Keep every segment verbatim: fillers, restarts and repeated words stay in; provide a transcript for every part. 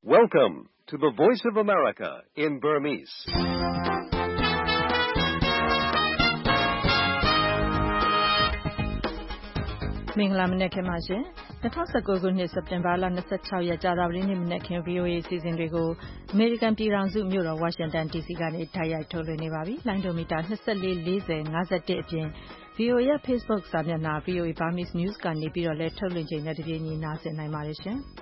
Welcome to the Voice of America in Burmese. ။မင်္ဂလာမနက်ခင်းပါရှင်။၂၀၁၉ခုနှစ်စက်တင်ဘာလ၂၆ရက်ကြာသပတေးနေ့မနက်ခင်း ဗွီအိုအေ အစီအစဉ်တွေကိုအမေရိကန်ပြည်ထောင်စုမြို့တော်ဝါရှင်တန်ဒီစီကနေတိုက်ရိုက်ထုတ်လွှင့်နေပါပြီ။လိုင်းဒိုမီတာ၂၄ ၄၀ ၅၁ အပြင် ဗွီအိုအေရဲ့ Facebook စာမျက်နှာ ဗွီအိုအေ Burmese News ကနေပြီးတော့လည်းထုတ်လွှင့်ချိန်နဲ့တပြေးညီနားဆင်နိုင်ပါတယ်ရှင်။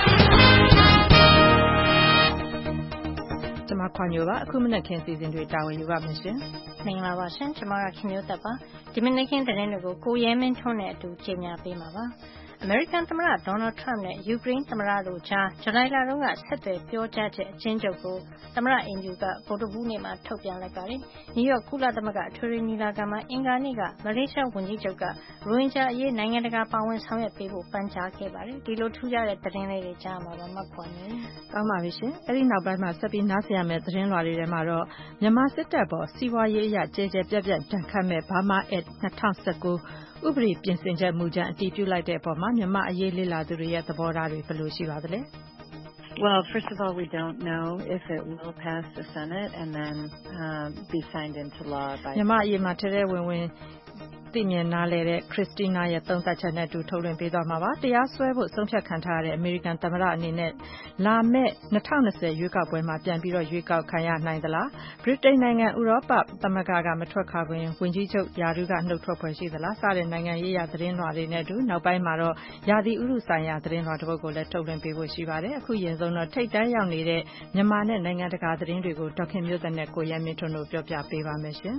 ကျွန်မခွန်ညိုပါအခုမနက်ခင်းစီစဉ်တွေတာဝန်ယူပါမယ်ရှင်မင်္ဂလာပါရှင်ကျွန်မကခင်မျိုးသက်ပါဒီမနက်ခင်းသတင်းတွေကိုကိုရဲမင်းထွန်းနဲ့အတူကြေညာပေးမှာပါအမေရိကန်သမ္မတဒေါ်နယ်ထရမ့်နဲ့ယူကရိန်းသမ္မတတို့ကြားဇူလိုင်လတုန်းကဆက်သွယ်ပြောကြားချက်အချင်းချုပ်ကိုသမ္မတအင်ဂျူကဗုဒ္ဓဘူးနေ့မှာထုတ်ပြန်လိုက်ပါတယ်နယူးယောက်ကုလသမဂ္ဂအထွေထွေညီလာခံမှာအင်္ဂါနေ့ကမလေးရှားဝန်ကြီးချုပ်ကရိုဟင်ဂျာအရေးနိုင်ငံတကာပါဝင်ဆောင်ရွက်ပေးဖို့ပန်ကြားခဲ့ပါတယ်ဒီလိုထူးခြားတဲ့သတင်းလေးတွေကြားမှာပါမှတ်ခွန်နေကောင်းပါပြီရှင်အဲ့ဒီနောက်ပိုင်းမှာဆက်ပြီးနားဆင်ရမယ့်သတင်းလွှာတွေထဲမှာတော့မြန်မာစစ်တပ်ပေါ်စီးပွားရေးအရကျဲကျဲပြတ်ပြတ်တန်ခတ်မဲ့ Burma Act ၂၀၁၉ဥပဒေပြင်ဆင်ချက်မူကြမ်းအတည်ပြုလိုက်တဲ့အပေါ်မှာမြန်မာအရေးလေ့လာသူတွေရဲ့သဘောထားတွေဘယ်လိုရှိပါသလဲ Well, first of all, we don't know if it will pass the Senate and then um, be signed into law by မြန်မာအရေးမှာထဲထဲဝင်ဝင်သိမြင်နားလဲတဲ့ Christina ရဲ့သုံးသပ်ချက်နဲ့အတူထုတ်လွှင့်ပေးသွားမှာပါတရားစွဲဖို့ဆုံးဖြတ်ခံထားရတဲ့အမေရိကန်သမ္မတအနေနဲ့လာမယ့်၂၀၂၀ရွေးကောက်ပွဲမှာပြန်ပြီးတော့ရွေးကောက်ခံရနိုင်သလားဗြိတိန်နိုင်ငံဥရောပသမဂ္ဂကမထွက်ခွာခင်ဝန်ကြီးချုပ်ယာရုကနှုတ်ထွက်ဖွယ်ရှိသလားစတဲ့နိုင်ငံရေးရာသတင်းလွှာတွေနဲ့အတူနောက်ပိုင်းမှာတော့ရာသီဥတုဆိုင်ရာသတင်းလွှာတစ်ပုဒ်ကိုလည်းထုတ်လွှင့်ပေးဖို့ရှိပါတယ်အခုရင်ဆုံးတော့ထိတ်တန်းရောက်နေတဲ့မြန်မာနဲ့နိုင်ငံတကာသတင်းတွေကိုဒေါက်ခင်မျိုးသက်နဲ့ကိုရဲမင်းထွန်းတို့ပြောပြပေးပါမယ်ရှင်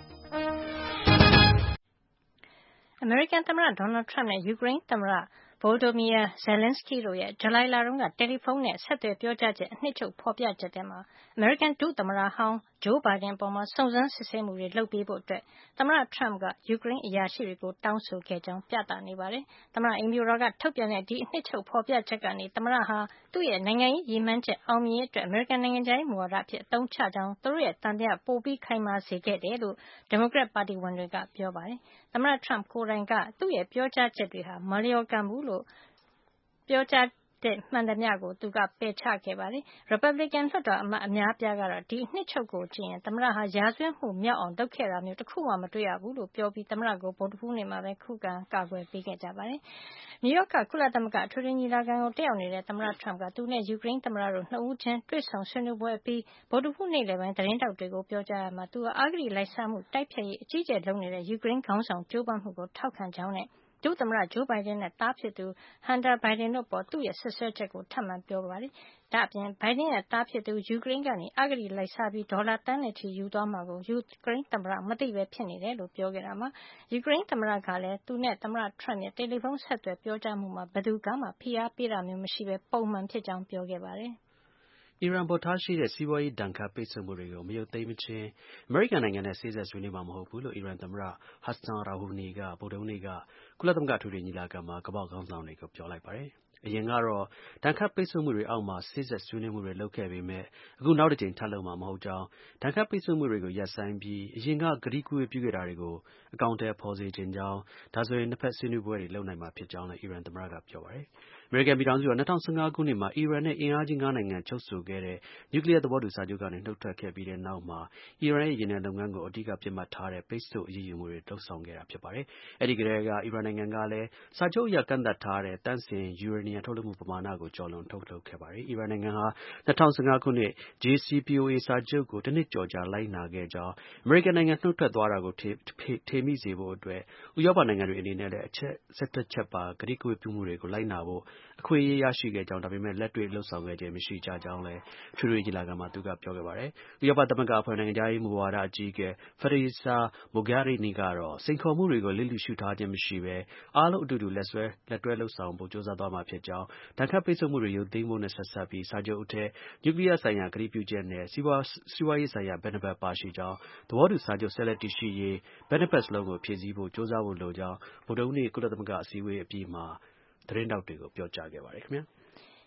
အမေရိကန်သမ္မတဒေါ်နယ်ထရမ့်နဲ့ယူကရိန်းသမ္မတ Volodymyr Zelensky တို့ရဲ့ဇူလိုင်လတုန်းကတယ်လီဖုန်းနဲ့ဆက်သွယ်ပြောကြားချက်အနှစ်ချုပ်ဖော်ပြချက်ထဲမှာအမေရိကန်ဒုသမ္မတဟောင်းဂျိုးဘိုင်ဒန်ပေါ်စုံစမ်းစစ်ဆေးမှုတွေလုပ်ပေးဖို့အတွက်သမ္မတထရမ့်ကယူကရိန်းအရာရှိတွေကိုတောင်းဆိုခဲ့ကြောင်းပြသနေပါတယ်။သမ္မတအိမ်ဖြူတော်ကထုတ်ပြန်တဲ့ဒီအနှစ်ချုပ်ဖော်ပြချက်ကနေသမ္မတဟာသူ့ရဲ့နိုင်ငံရေးရည်မှန်းချက်အောင်မြင်ရေးအတွက်အမေရိကန်နိုင်ငံခြားရေးမူဝါဒအဖြစ်အသုံးချကြောင်းသူတို့ရဲ့တန်တရားပိုပြီးခိုင်မာစေခဲ့တယ်လို့ဒီမိုကရက်ပါတီဝင်တွေကပြောပါတယ်။သမ္မတထရမ့်ကိုယ်တိုင်ကသူ့ရဲ့ပြောကြားချက်တွေဟာမလျော်ကန်ဘူးလို့ပြောကြားတဲ့မှန်သမျှကိုသူကပယ်ချခဲ့ပါတယ်။ Republican လွှတ်တော်အမတ်အများအပြားကတော့ဒီအနှစ်ချုပ်ကိုကြည့်ရင်သမ္မတဟာရာဇဝတ်မှုမြောက်အောင်လုပ်ခဲ့တာမျိုးတစ်ခုမှမတွေ့ရဘူးလို့ပြောပြီးသမ္မတကိုဗုဒ္ဓဟူးနေ့မှာပဲခုခံကာကွယ်ပေးခဲ့ကြပါတယ်။ နယူးယောက်ကကုလသမဂ္ဂအထွေထွေညီလာခံကိုတက်ရောက်နေတဲ့သမ္မတထရမ့်ကသူနဲ့ယူကရိန်းသမ္မတတို့နှစ်ဦးချင်းတွေ့ဆုံဆွေးနွေးပွဲအပြီးဗုဒ္ဓဟူးနေ့လယ်ပိုင်းသတင်းထောက်တွေကိုပြောကြားရာမှာသူဟာအဂတိလိုက်စားမှုတိုက်ဖျက်ရေးအကြီးအကျယ်လုပ်နေတဲ့ယူကရိန်းခေါင်းဆောင်ကြိုးပမ်းမှုကိုထောက်ခံကြောင်းနဲ့ဒုသမ္မတဂျိုးဘိုင်ဒန်နဲ့သားဖြစ်သူ Hunter Biden တို့ပေါ်သူ့ရဲ့ဆွဆွဲချက်ကိုထပ်မံပြောပါတယ်။ဒါ့အပြင်ဘိုင်ဒန်ရဲ့သားဖြစ်သူယူကရိန်းကနေအဂတိလိုက်စားပြီးဒေါ်လာတန်းနဲ့ချီယူသွားမှာကိုယူကရိန်းသမ္မတမသိပဲဖြစ်နေတယ်လို့ပြောခဲ့တာမှာယူကရိန်းသမ္မတကလည်းသူနဲ့သမ္မတထရမ့်ရဲ့တယ်လီဖုန်းဆက်သွယ်ပြောကြားမှုမှာဘယ်သူကမှဖိအားပေးတာမျိုးမရှိပဲပုံမှန်ဖြစ်ကြောင်းပြောခဲ့ပါတယ်။အီရန်ပေါ်ထားရှိတဲ့စီးပွားရေးဒဏ်ခတ်ပိတ်ဆို့မှုတွေကိုမရုပ်သိမ်းမချင်းအမေရိကန်နိုင်ငံနဲ့စေ့စပ်ဆွေးနွေးမှာမဟုတ်ဘူးလို့အီရန်သမ္မတ Hassan Rouhani ကဗုဒ္ဓဟူးနေ့ကကုလသမဂ္ဂအထွေထွေညီလာခံမှာကမ္ဘာ့ခေါင်းဆောင်တွေကိုပြောလိုက်ပါတယ်။အရင်ကတော့ဒဏ်ခတ်ပိတ်ဆို့မှုတွေအောက်မှာစေ့စပ်ဆွေးနွေးမှုတွေလုပ်ခဲ့ပေမဲ့အခုနောက်တစ်ကြိမ်ထပ်လုပ်မှာမဟုတ်ကြောင်းဒဏ်ခတ်ပိတ်ဆို့မှုတွေကိုရပ်ဆိုင်းပြီးအရင်ကကတိကဝတ်ပြုခဲ့တာတွေကိုအကောင်အထည်ဖော်စေချင်ကြောင်းဒါဆိုရင်နှစ်ဖက်ဆွေးနွေးပွဲတွေလုပ်နိုင်မှာဖြစ်ကြောင်းလည်းအီရန်သမ္မတကပြောပါတယ်။အမေရိကန်ပြည်ထောင်စုက၂၀၁၅ခုနှစ်မှာအီရန်နဲ့အင်အားကြီးငါးနိုင်ငံချုပ်ဆိုခဲ့တဲ့နျူကလီးယားသဘောတူစာချုပ်ကနေနှုတ်ထွက်ခဲ့ပြီးတဲ့နောက်မှာအီရန်ရဲ့ရေနံလုပ်ငန်းကိုအဓိကပစ်မှတ်ထားတဲ့ပိတ်ဆို့အရေးယူမှုတွေလုပ်ဆောင်ခဲ့တာဖြစ်ပါတယ်။အဲဒီကတည်းကအီရန်နိုင်ငံကလည်းစာချုပ်အရကန့်သတ်ထားတဲ့သန့်စင်ယူရေနီယံထုတ်လုပ်မှုပမာဏကိုကျော်လွန်ထုတ်လုပ်ခဲ့ပါတယ်။အီရန်နိုင်ငံဟာ၂၀၁၅ခုနှစ် ဂျေ စီ ပီ အို အေ စာချုပ်ကိုတစ်နှစ်ကျော်ကြာလိုက်နာခဲ့ကြောင်းအမေရိကန်နိုင်ငံနှုတ်ထွက်သွားတာကိုထေမိစေဖို့အတွက်ဥရောပနိုင်ငံတွေအနေနဲ့လည်းအချက်၁၁ချက်ပါကတိကဝတ်ပြုမှုတွေကိုလိုက်နာဖို့အခွင့်အရေးရရှိခဲ့ကြောင်းဒါပေမဲ့လက်တွေ့လုပ်ဆောင်ခဲ့ခြင်းမရှိကြကြောင်းလည်းအထွေထွေညီလာခံမှာသူကပြောခဲ့ပါတယ်။ဥရောပသမဂ္ဂအဖွဲ့နိုင်ငံခြားရေးမူဝါဒအကြီးအကဲ Federica Mogherini ကတော့စိန်ခေါ်မှုတွေကိုလစ်လျူရှုထားခြင်းမရှိဘဲအားလုံးအတူတူလက်ဆွဲလက်တွဲလုပ်ဆောင်ဖို့ကြိုးစားသွားမှာဖြစ်ကြောင်းဒဏ်ခတ်ပိတ်ဆို့မှုတွေရုပ်သိမ်းဖို့နဲ့ဆက်စပ်ပြီးစာချုပ်အထက်နျူကလီးယားဆိုင်ရာကတိပြုချက်နဲ့စီးပွားစီးပွားရေးဆိုင်ရာဘက်နှစ်ဘက်ပါရှိကြောင်းသဘောတူစာချုပ်ဆက်လက်တည်ရှိရေးဘက်နှစ်ဘက်စလုံးကိုဖြည့်ဆည်းဖို့ကြိုးစားဖို့လိုကြောင်းဗုဒ္ဓဟူးနေ့ကုလသမဂ္ဂအစည်းအဝေးအပြီးမှာသတင်းထောက်တွေကိုပြောကြားခဲ့ပါတယ်ခင်ဗျာ။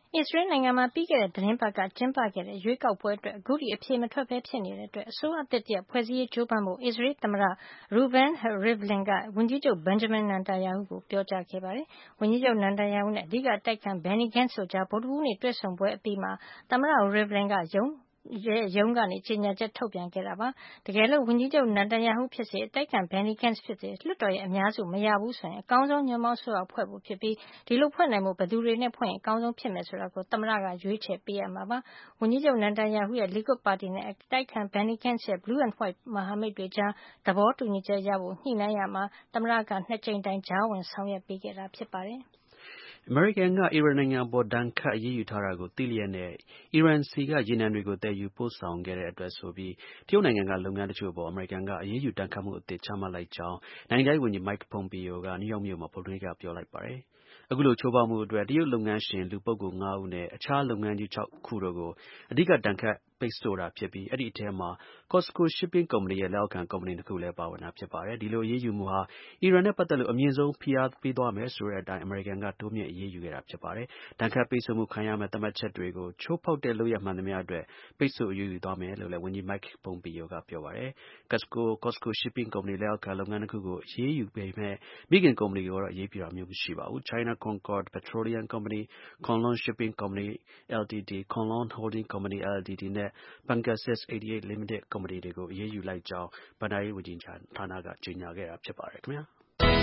အစ္စရေးနိုင်ငံမှာပြီးခဲ့တဲ့သတင်းပတ်ကကျင်းပခဲ့တဲ့ရွေးကောက်ပွဲအတွက်အခုထိအဖြေမထွက်ဘဲဖြစ်နေတဲ့အတွက်အစိုးရအသစ်တရပ်ဖွဲ့စည်းရေးကြိုးပမ်းဖို့အစ္စရေးသမ္မတ Reuven Rivlin ကဝန်ကြီးချုပ် Benjamin Netanyahu ကိုပြောကြားခဲ့ပါတယ်။ဝန်ကြီးချုပ် Netanyahu နဲ့အဓိကအတိုက်အခံ Benny Gantz တို့ကြားဗုဒ္ဓဟူးနေ့တွေ့ဆုံပွဲအပြီးမှာသမ္မတ Rivlin ကရုံးရုံးကနေကြေညာချက်ထုတ်ပြန်ခဲ့တာပါ။တကယ်လို့ဝန်ကြီးချုပ် Netanyahu ဖြစ်စေအတိုက်အခံ Benny Gantz ဖြစ်စေလွှတ်တော်ရဲ့အများစုမရဘူးဆိုရင်အကောင်းဆုံးညွန့်ပေါင်းအစိုးရဖွဲ့ဖို့ဖြစ်ပြီးဒီလိုဖွဲ့နိုင်ဖို့ဘယ်သူတွေနဲ့ဖွဲ့ရင်အကောင်းဆုံးဖြစ်မယ်ဆိုတာကိုသမ္မတကရွေးချယ်ပေးရမှာပါ။ဝန်ကြီးချုပ် Netanyahu ရဲ့ Likud ပါတီနဲ့အတိုက်အခံ Benny Gantz ရဲ့ Blue and White မဟာမိတ်တွေကြားသဘောတူညီချက်ရဖို့ညှိနှိုင်းရာမှာသမ္မတကနှစ်ကြိမ်တိုင်ကြားဝင်ဆောင်ရွက်ပေးခဲ့တာဖြစ်ပါတယ်။အမေရိကန်က အီရန်နိုင်ငံအပေါ်ဒဏ်ခတ်အရေးယူထားတာကိုသိလျက်နဲ့အီရန်ဆီကရေနံတွေကိုသယ်ယူပို့ဆောင်ခဲ့တဲ့အတွက်ဆိုပြီးတရုတ်နိုင်ငံကလုပ်ငန်းတချို့အပေါ်အမေရိကန်ကအရေးယူဒဏ်ခတ်မှုအသစ်ချမှတ်လိုက်ကြောင်းနိုင်ငံခြားရေးဝန်ကြီး Mike Pompeo ကနယူးယောက်မြို့မှာဗုဒ္ဓဟူးနေ့ကပြောလိုက်ပါတယ်။ အခုလိုချိုးဖောက်မှုအတွက်တရုတ်လုပ်ငန်းရှင်လူပုဂ္ဂိုလ်ငါးဦးနဲ့အခြားလုပ်ငန်းကြီးခြောက်ခုတို့ကိုအဓိကဒဏ်ခတ်ပိတ်ဆို့တာဖြစ်ပြီးအဲဒီအထဲမှာ COSCO Shipping ကုမ္ပဏီရဲ့လက်အောက်ခံကုမ္ပဏီနှစ်ခုလည်းပါဝင်တာဖြစ်ပါတယ်။ ဒီလိုအရေးယူမှုဟာအီရန်နဲ့ပတ်သက်လို့အမြင့်ဆုံးဖိအားပေးသွားမယ်ဆိုတဲ့အတိုင်းအမေရိကန်ကတိုးမြှင့်အရေးယူခဲ့တာဖြစ်ပါတယ်။ဒဏ်ခတ်ပိတ်ဆို့မှုခံရမယ့်သတ်မှတ်ချက်တွေကိုချိုးဖောက်တဲ့လုပ်ရပ်မှန်သမျှအတွက်ပိတ်ဆို့အရေးယူသွားမယ်လို့လည်းဝန်ကြီး Mike Pompeo ကပြောပါတယ်။ COSCO COSCO Shipping ကုမ္ပဏီလက်အောက်ခံလုပ်ငန်းနှစ်ခုကိုအရေးယူပေမဲ့မိခင်ကုမ္ပဏီကိုတော့အရေးယူတာမျိုးမရှိပါဘူး။ China Concord Petroleum Company, Konlon Shipping Co., Ltd, Konlon Holding Co., Ltd နဲ့ Pegasus 88 Limited ကုမ္ပဏီတွေကိုအရေးယူလိုက်ကြောင်းဘဏ္ဍာရေးဝန်ကြီးဌာနကကြေညာခဲ့တာဖြစ်ပါတယ်ခင်ဗျာ။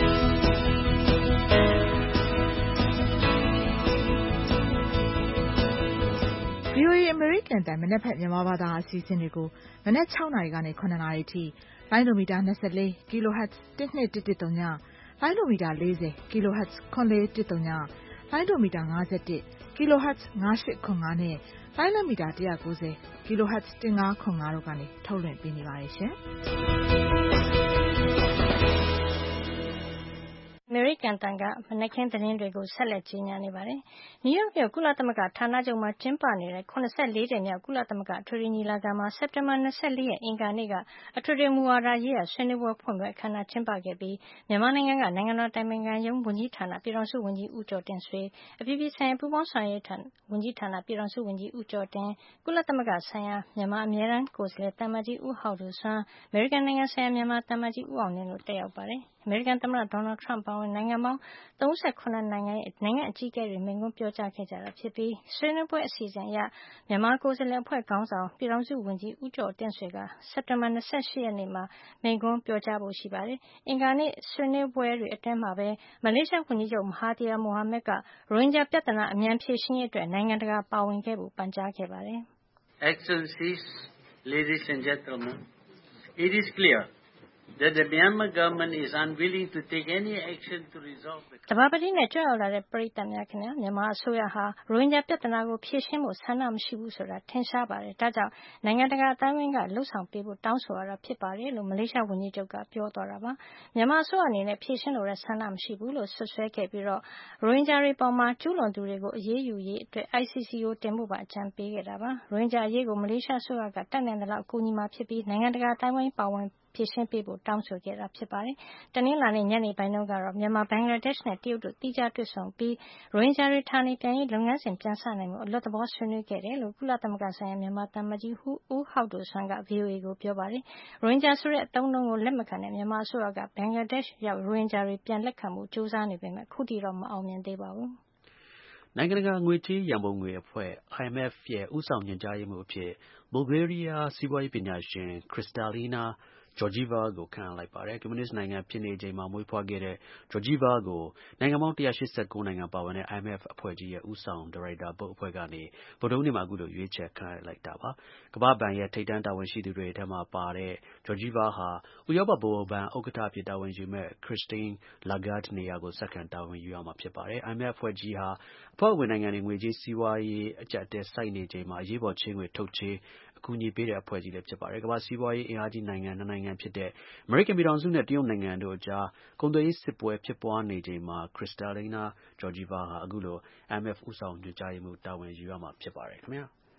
ဗွီအိုအေ အမေရိကန်အသံမနက်ဖြန်မြန်မာဘာသာအစီအစဉ်တွေကိုမနက်၆နာရီကနေ၇နာရီအထိလိုင်းဒိုမီတာ၂၄ kHz တစ်နှစ်တစ်တစ်သုံးညလိုင်းဒိုမီတာ၄၀ kHz ခွန်လေးတစ်သုံးညလိုင်းဒိုမီတာ၅၁ kHz ၅၈ခွန်၅နဲ့လိုင်းလံမီတာ၁၉၀ kHz ၁၅ခွန်၅တို့ကနေထုတ်လွှင့်ပေးနေပါတယ်ရှင်။အမေရိကန်တန်ကမနက်ခင်းသတင်းတွေကိုဆက်လက်ကြီးညာနေပါတယ်။နယူးယောက်မြို့ကုလသမဂ္ဂဌာနချုပ်မှာကျင်းပနေတဲ့၇၄ကြိမ်မြောက်ကုလသမဂ္ဂအထွေထွေညီလာခံမှာစက်တင်ဘာ၂၄ရက်အင်္ဂါနေ့ကအထွေထွေမူဝါဒရေးရာဆွေးနွေးပွဲဖွင့်ပွဲအခမ်းအနားကျင်းပခဲ့ပြီးမြန်မာနိုင်ငံကနိုင်ငံတော်အတိုင်ပင်ခံရုံးဝန်ကြီးဌာနပြည်ထောင်စုဝန်ကြီးဦးကျော်တင့်ဆွေ၊အပြည်ပြည်ဆိုင်ရာပူးပေါင်းဆောင်ရွက်ရေးဝန်ကြီးဌာနပြည်ထောင်စုဝန်ကြီးဦးကျော်တင်၊ကုလသမဂ္ဂဆိုင်ရာမြန်မာအမြဲတမ်းကိုယ်စားလှယ်သံအမတ်ကြီးဦးဟောက်ဒိုဆွမ်း၊အမေရိကန်နိုင်ငံဆိုင်ရာမြန်မာသံအမတ်ကြီးဦးအောင်လင်းတို့တက်ရောက်ပါတယ်။အမေရိကန်သမ္မတဒေါ်နယ်ထရမ့်အပါအဝင်နိုင်ငံပေါင်း၃၇နိုင်ငံရဲ့နိုင်ငံအကြီးအကဲတွေမိန့်ခွန်းပြောကြားခဲ့ကြတာဖြစ်ပြီးဆွေးနွေးပွဲအစီအစဉ်အရမြန်မာကိုယ်စားလှယ်အဖွဲ့ခေါင်းဆောင်ပြည်ထောင်စုဝန်ကြီးဦးကျော်တင့်ဆွေကစက်တင်ဘာ၂၈ရက်နေ့မှာမိန့်ခွန်းပြောကြားဖို့ရှိပါတယ်။အင်္ဂါနေ့ဆွေးနွေးပွဲတွေအတွင်းမှာပဲမလေးရှားဝန်ကြီးချုပ်မဟာသီယာမိုဟာမက်ကရိုဟင်ဂျာပြဿနာအမြန်ဖြေရှင်းရေးအတွက်နိုင်ငံတကာပါဝင်ခဲ့ဖို့ပန်ကြားခဲ့ပါတယ်။ Excellencies, ladies and gentlemen, it is clear that the Myanmar government is unwilling to take any action to resolve the တဘာပတိနဲ့ကြွရောက်လာတဲ့ပရိသတ်များခင်ဗျာမြန်မာအစိုးရဟာရိုဟင်ဂျာပြဿနာကိုဖြေရှင်းဖို့ဆန္ဒမရှိဘူးဆိုတာထင်ရှားပါတယ်ဒါကြောင့်နိုင်ငံတကာအတိုင်းအဝိုင်းကလှုပ်ဆောင်ပေးဖို့တောင်းဆိုရတာဖြစ်ပါတယ်လို့မလေးရှားဝန်ကြီးချုပ်ကပြောသွားတာပါမြန်မာအစိုးရအနေနဲ့ဖြေရှင်းလိုတဲ့ဆန္ဒမရှိဘူးလို့ဆွဆွဲခဲ့ပြီးတော့ရိုဟင်ဂျာတွေပေါ်မှာကျူးလွန်သူတွေကိုအရေးယူရေးအတွက် I C C ကိုတင်ဖို့ပါအကြံပေးခဲ့တာပါရိုဟင်ဂျာအရေးကိုမလေးရှားအစိုးရကတတ်နိုင်သလောက်အကူအညီမှာဖြစ်ပြီးနိုင်ငံတကာအတိုင်းအဝိုင်းပါဝင်ဖြေရှင်းပေးဖို့တောင်းဆိုခဲ့တာဖြစ်ပါတယ်။တနင်္လာနေ့ညနေပိုင်းတုန်းကတော့မြန်မာဘင်္ဂလားဒေ့ရှ်နဲ့တရုတ်တို့သီးခြားတွေ့ဆုံပြီးရိုဟင်ဂျာတွေဌာနေပြန်ရေးလုပ်ငန်းစဉ်ပြန်စနိုင်မှုအလွတ်သဘောဆွေးနွေးခဲ့တယ်လို့ကုလသမဂ္ဂဆိုင်ရာမြန်မာသံအမတ်ကြီးဦးဟောက်ဒိုဆွမ်းက ဗွီအိုအေကိုပြောပါတယ်။ရိုဟင်ဂျာဆိုတဲ့အသုံးအနှုန်းကိုလက်မခံတဲ့မြန်မာအစိုးရကဘင်္ဂလားဒေ့ရှ်ရောက်ရိုဟင်ဂျာတွေပြန်လက်ခံဖို့ကြိုးစားနေပေမဲ့ခုထိတော့မအောင်မြင်သေးပါဘူး။နိုင်ငံတကာငွေကြေးရန်ပုံငွေအဖွဲ့ I M F ရဲ့ဦးဆောင်ညွှန်ကြားရေးမှူးအဖြစ်ဘူလ်ဂေးရီးယားစီးပွားရေးပညာရှင် Kristalina Georgieva ကိုခန့်အပ်လိုက်ပါတယ်။ကွန်မြူနစ်နိုင်ငံဖြစ်နေချိန်မှာမွေးဖွားခဲ့တဲ့ Georgieva ကိုနိုင်ငံပေါင်း၁၈၉နိုင်ငံပါဝင်တဲ့ I M F အဖွဲ့ကြီးရဲ့ဦးဆောင်ဒါရိုက်တာဘုတ်အဖွဲ့ကနေဗုဒ္ဓဟူးနေ့မှာအခုလိုရွေးချယ်ခန့်အပ်လိုက်တာပါ။ကမ္ဘာ့ဘဏ်ရဲ့ထိပ်တန်းတာဝန်ရှိသူတွေထဲမှာပါတဲ့ Georgieva ဟာဥရောပဗဟိုဘဏ်ဥက္ကဋ္ဌအဖြစ်တာဝန်ယူမယ့် Christine Lagarde နေရာကိုဆက်ခံတာဝန်ယူရမှာဖြစ်ပါတယ်။ I M F အဖွဲ့ကြီးဟာအဖွဲ့ဝင်နိုင်ငံတွေငွေကြေးစီးပွားရေးအကျပ်အတည်းဆိုက်နေချိန်မှာအရေးပေါ်ချေးငွေထုတ်ချေးအကူအညီပေးတဲ့အဖွဲ့ကြီးလည်းဖြစ်ပါတယ်။ကမ္ဘာ့စီးပွားရေးအင်အားကြီးနိုင်ငံနှစ်နိုင်ငံဖြစ်တဲ့အမေရိကန်ပြည်ထောင်စုနဲ့တရုတ်နိုင်ငံတို့အကြားကုန်သွယ်ရေးစစ်ပွဲဖြစ်ပွားနေချိန်မှာ Kristalina Georgieva ဟာအခုလို I M F ဦးဆောင်ညွှန်ကြားရေးမှူးတာဝန်ယူရမှာဖြစ်ပါတယ်ခင်ဗျာ။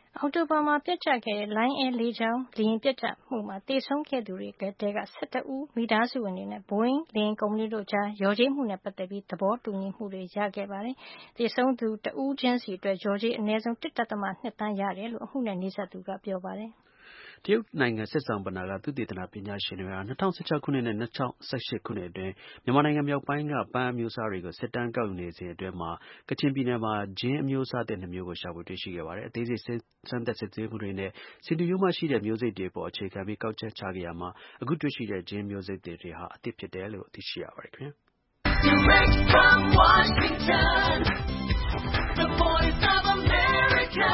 အောက်တိုဘာမှာပြတ်ကျခဲ့တဲ့ Lion Air လေကြောင်းလေယာဉ်ပျက်ကျမှုမှာသေဆုံးခဲ့သူတွေထဲက ၁၁ ဦးမိသားစုဝင်တွေနဲ့ Boeing လေယာဉ်ကုမ္ပဏီတို့ကြားလျော်ကြေးမှုနဲ့ပတ်သက်ပြီးသဘောတူညီမှုတွေရခဲ့ပါတယ်။သေဆုံးသူတဦးချင်းစီအတွက်လျော်ကြေးအနည်းဆုံး ၁.၂ သန်းရတယ်လို့အမှုနဲ့နီးစပ်သူကပြောပါတယ်။တရုတ်နိုင်ငံစစ်ဆောင်ပနာကသုတေသနပညာရှင်တွေဟာ၂၀၁၆ ခုနှစ်နဲ့၂၀၁၈ ခုနှစ်အတွင်းမြန်မာနိုင်ငံမြောက်ပိုင်းကပန်းအမျိုးအစားတွေကိုစစ်တမ်းကောက်ယူနေစဉ်အတွင်းမှာကချင်ပြည်နယ်မှာဂျင်းအမျိုးအစားသစ်နှစ်မျိုးကိုရှာဖွေတွေ့ရှိခဲ့ပါတယ်။အသေးစိတ်စမ်းသပ်စစ်ဆေးမှုတွေနဲ့စင်တူရိုးမှရှိတဲ့မျိုးစိတ်တွေပေါ်အခြေခံပြီးကောက်ချက်ချခဲ့ရမှာအခုတွေ့ရှိတဲ့ဂျင်းမျိုးစိတ်တွေဟာအသစ်ဖြစ်တယ်လို့သိရှိရပါတယ်ခင်ဗျာ။ Direct from Washington, the voice of America,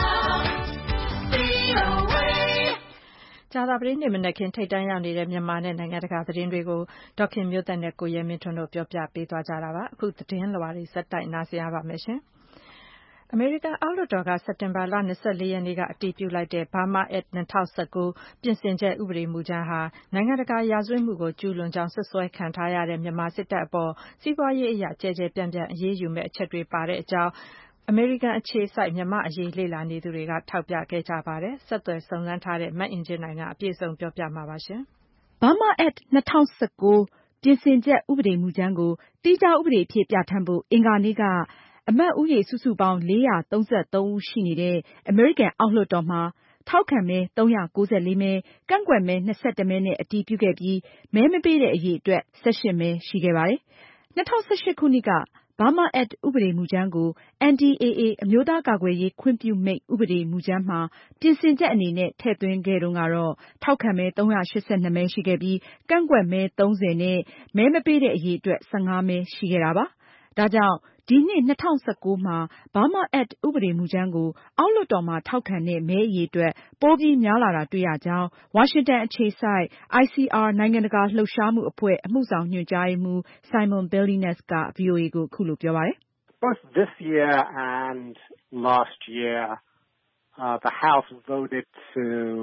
V O A ကြာသပတေးနေ့မနက်ခင်းထိပ်တန်းရောက်နေတဲ့မြန်မာနဲ့နိုင်ငံတကာသတင်းတွေကိုဒေါက်ခင်မျိုးသက်နဲ့ကိုရဲမင်းထွန်းတို့ပြောပြပေးသွားကြတာပါအခုသတင်းလွှာတွေစက်တိုက်နားဆင်ရပါမယ်ရှင်အမေရိကန်အောက်လွှတ်တော်ကစက်တင်ဘာလ၂၄ရက်နေ့ကအတည်ပြုလိုက်တဲ့ Burma Act ၂၀၁၉ပြင်ဆင်ချက်ဥပဒေမူကြမ်းဟာနိုင်ငံတကာရာဇဝတ်မှုကိုကျူးလွန်ကြောင်းဆွဆွဲခံထားရတဲ့မြန်မာစစ်တပ်အပေါ်စီးပွားရေးအရာကျယ်ကျယ်ပြန့်ပြန့်အရေးယူမဲ့အချက်တွေပါတဲ့အကြောင်းအမေရိကန်အခြေစိုက်မြန်မာအရေးလေ့လာနေသူတွေကထောက်ပြခဲ့ကြပါတယ်။ဆက်သွယ်စုံစမ်းထားတဲ့မအင်ကြင်းနိုင်ကအပြည့်အစုံပြောပြမှာပါရှင်။ Burma Act ၂၀၁၉ပြင်ဆင်ချက်ဥပဒေမူကြမ်းကိုသီးခြားဥပဒေအဖြစ်ပြဌာန်းဖို့အင်္ဂါနေ့ကအမတ်ဦးရေစုစုပေါင်းလေးရာသုံးဆယ့်သုံးဦးရှိနေတဲ့အမေရိကန်အောက်လွှတ်တော်မှာထောက်ခံမဲသုံးရာကိုးဆယ်လေးမဲကန့်ကွက်မဲ၂၁မဲနဲ့အတည်ပြုခဲ့ပြီးမဲမပေးတဲ့အရေအတွက်၁၈မဲရှိခဲ့ပါတယ်။၂၀၁၈ခုနှစ်ကBurma Act ဥပဒေမူကြမ်းကို N D A A အမျိုးသားကာကွယ်ရေးခွင့်ပြုမိန့်ဥပဒေမူကြမ်းမှာပြင်ဆင်ချက်အနေနဲ့ထည့်သွင်းခဲ့တုန်းကတော့ထောက်ခံမဲသုံးရာ၈၂မဲရှိခဲ့ပြီးကန့်ကွက်မဲသုံးဆယ်နဲ့မဲမပေးတဲ့အရေအတွက်၁၅မဲရှိခဲ့တာပါ။ဒါကြောင့်ဒီနှစ်၂၀၁၉မှာBurma Act ဥပဒေမူကြမ်းကိုအောက်လွှတ်တော်မှာထောက်ခံတဲ့မဲအရေအတွက်ပိုပြီးများလာတာတွေ့ရကြောင်းဝါရှင်တန်အခြေစိုက် I C R နိုင်ငံတကာလှုပ်ရှားမှုအဖွဲ့အမှုဆောင်ညွှန်ကြားရေးမှူး Simon Billenness က ဗွီအိုအေကိုအခုလိုပြောပါတယ်။ Both this year and last year, uh, the House voted to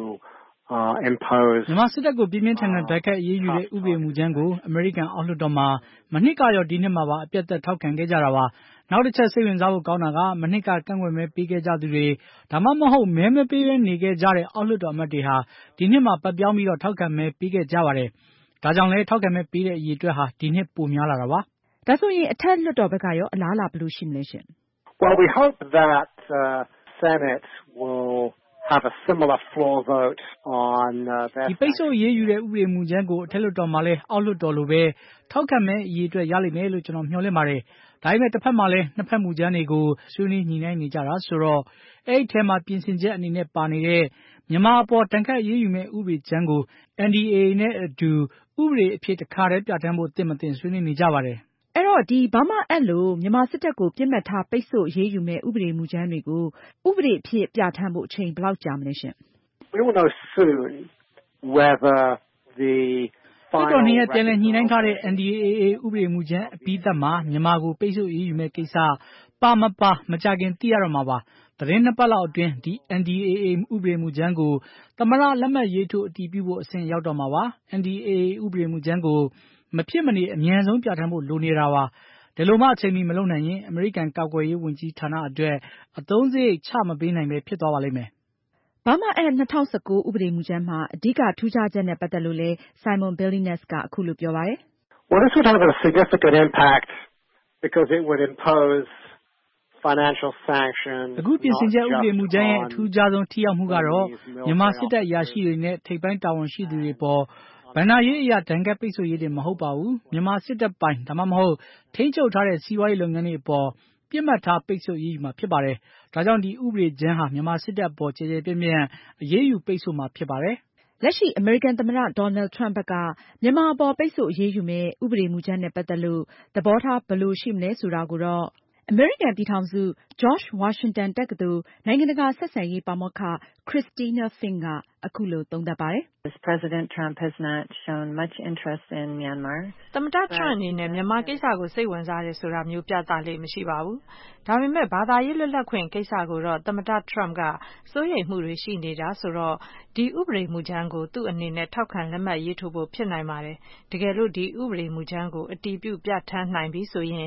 uh, impose မြန်မာစစ်တပ်ကိုပြင်းပြင်းထန်ထန်တိုက်ခိုက်အရေးယူတဲ့ဥပဒေမူကြမ်းကိုအမေရိကန်အောက်လွှတ်တော်မှာမနှစ်ကရောဒီနှစ်မှာပါအပြတ်သက်ထောက်ခံခဲ့ကြတာပါ။နောက်တစ်ချက်စိတ်ဝင်စားဖို့ကောင်းတာကမနှစ်ကကန့်ကွက်မဲပေးခဲ့ကြသူတွေဒါမှမဟုတ်မဲမပေးဘဲနေခဲ့ကြတဲ့အောက်လွှတ်တော်အမတ်တွေဟာဒီနှစ်မှာပတ်ပြောင်းပြီးတော့ထောက်ခံမဲပေးခဲ့ကြပါတယ်။ဒါကြောင့်လည်းထောက်ခံမဲပေးတဲ့အရေအတွက်ဟာဒီနှစ်ပိုများလာတာပါ။ဒါဆိုရင်အထက်လွှတ်တော်ဘက်ကရောအလားအလာဘယ်လိုရှိမလဲရှင်။ Well, we hope that uh, Senate will have a similar floor vote on uh, that. ဒီပိတ်ဆို့အရေးယူတဲ့ဥပဒေမူကြမ်းကိုအထက်လွှတ်တော်မှာလည်းအောက်လွှတ်တော်လိုပဲထောက်ခံမဲအရေအတွက်ရလိမ့်မယ်လို့ကျွန်တော်မျှော်လင့်ပါတယ်။ဒါပေမဲ့တစ်ဖက်မှာလည်းနှစ်ဖက်မူကြမ်းတွေကိုဆွေးနွေးညှိနှိုင်းနေကြတာဆိုတော့အဲ့ဒီထဲမှာပြင်ဆင်ချက်အနေနဲ့ပါနေတဲ့မြန်မာအပေါ်တန်ခတ်အရေးယူမဲ့ဥပဒေကြမ်းကို N D A A နဲ့အတူဥပဒေအဖြစ်တစ်ခါတည်းပြဋ္ဌာန်းဖို့သင့်မသင့်ဆွေးနွေးနေကြပါတယ်။အဲ့တော့ဒီBurma Actလို့မြန်မာစစ်တပ်ကိုပြစ်မှတ်ထားပိတ်ဆို့အရေးယူမဲ့ဥပဒေမူကြမ်းတွေကိုဥပဒေအဖြစ်ပြဋ္ဌာန်းဖို့အချိန်ဘယ်လောက်ကြာမလဲရှင်။ We will know soon whether the လွှတ်တော်နှစ်ရပ်ပြန်လည်ညှိနှိုင်းထားတဲ့ N D A A ဥပဒေမူကြမ်းအပြီးသတ်မှာမြန်မာကိုပိတ်ဆို့အရေးယူမဲ့ကိစ္စပါမပါမကြာခင်သိရတော့မှာပါ။သတင်းနှစ်ပတ်လောက်အတွင်းဒီ N D A A ဥပဒေမူကြမ်းကိုသမ္မတလက်မှတ်ရေးထိုးအတည်ပြုဖို့အဆင့်ရောက်တော့မှာပါ။ N D A A ဥပဒေမူကြမ်းကိုမဖြစ်မနေအမြန်ဆုံးပြဋ္ဌာန်းဖို့လိုနေတာပါ။ဒီလိုမှအချိန်မီမလုပ်နိုင်ရင်အမေရိကန်ကာကွယ်ရေးဝန်ကြီးဌာနအတွက်အသုံးစရိတ်ချမပေးနိုင်ပဲဖြစ်သွားပါလိမ့်မယ်။ Burma Act ၂၀၁၉ဥပဒေမူကြမ်းမှာအဓိကထူးခြားချက်နဲ့ပတ်သက်လို့လည်း Simon Billenness ကအခုလိုပြောပါတယ်။ Well, this would have a significant impact because it would impose financial sanctions. အခုပြင်ဆင်ချက်ဥပဒေမူကြမ်းရဲ့အထူးခြားဆုံးထိရောက်မှုကတော့မြန်မာစစ်တပ်အရာရှိတွေနဲ့ထိပ်ပိုင်းတာဝန်ရှိသူတွေပေါ်ဘဏ္ဍာရေးအရာဒဏ်ခတ်ပိတ်ဆို့ရေးတွေမဟုတ်ပါဘူး။မြန်မာစစ်တပ်ပိုင်ဒါမှမဟုတ်ထိန်းချုပ်ထားတဲ့စီးပွားရေးလုပ်ငန်းတွေအပေါ်ပြစ်မှတ်ထားပိတ်ဆို့ရေးယူမှာဖြစ်ပါတယ်။ဒါကြောင့်ဒီဥပဒေကြမ်းဟာမြန်မာစစ်တပ်အပေါ်ကျယ်ကျယ်ပြန့်ပြန့်အရေးယူပိတ်ဆို့မှာဖြစ်ပါတယ်။လက်ရှိအမေရိကန်သမ္မတ Donald Trump ဘက်ကမြန်မာအပေါ်ပိတ်ဆို့အရေးယူမဲ့ဥပဒေမူကြမ်းနဲ့ပတ်သက်လို့သဘောထားဘယ်လိုရှိမလဲဆိုတာကိုတော့အမေရိကန်ပြည်ထောင်စု George Washington တက္ကသိုလ်နိုင်ငံတကာဆက်ဆံရေးပါမောက္ခ Christina Fink ကအခုလိုသုံးသပ်ပါတယ်။ President Trump has not shown much interest in Myanmar. သမ္မတ Trump အနေနဲ့မြန်မာကိစ္စကိုစိတ်ဝင်စားတယ်ဆိုတာမျိုးပြသလေ့မရှိပါဘူး။ဒါပေမဲ့ဘာသာရေးလွတ်လပ်ခွင့်ကိစ္စကိုတော့သမ္မတ Trump ကစိုးရိမ်မှုတွေရှိနေတာဆိုတော့ဒီဥပဒေမူကြမ်းကိုသူ့အနေနဲ့ထောက်ခံလက်မှတ်ရေးထိုးဖို့ဖြစ်နိုင်ပါတယ်။တကယ်လို့ဒီဥပဒေမူကြမ်းကိုအတည်ပြုပြဋ္ဌာန်းနိုင်ပြီဆိုရင်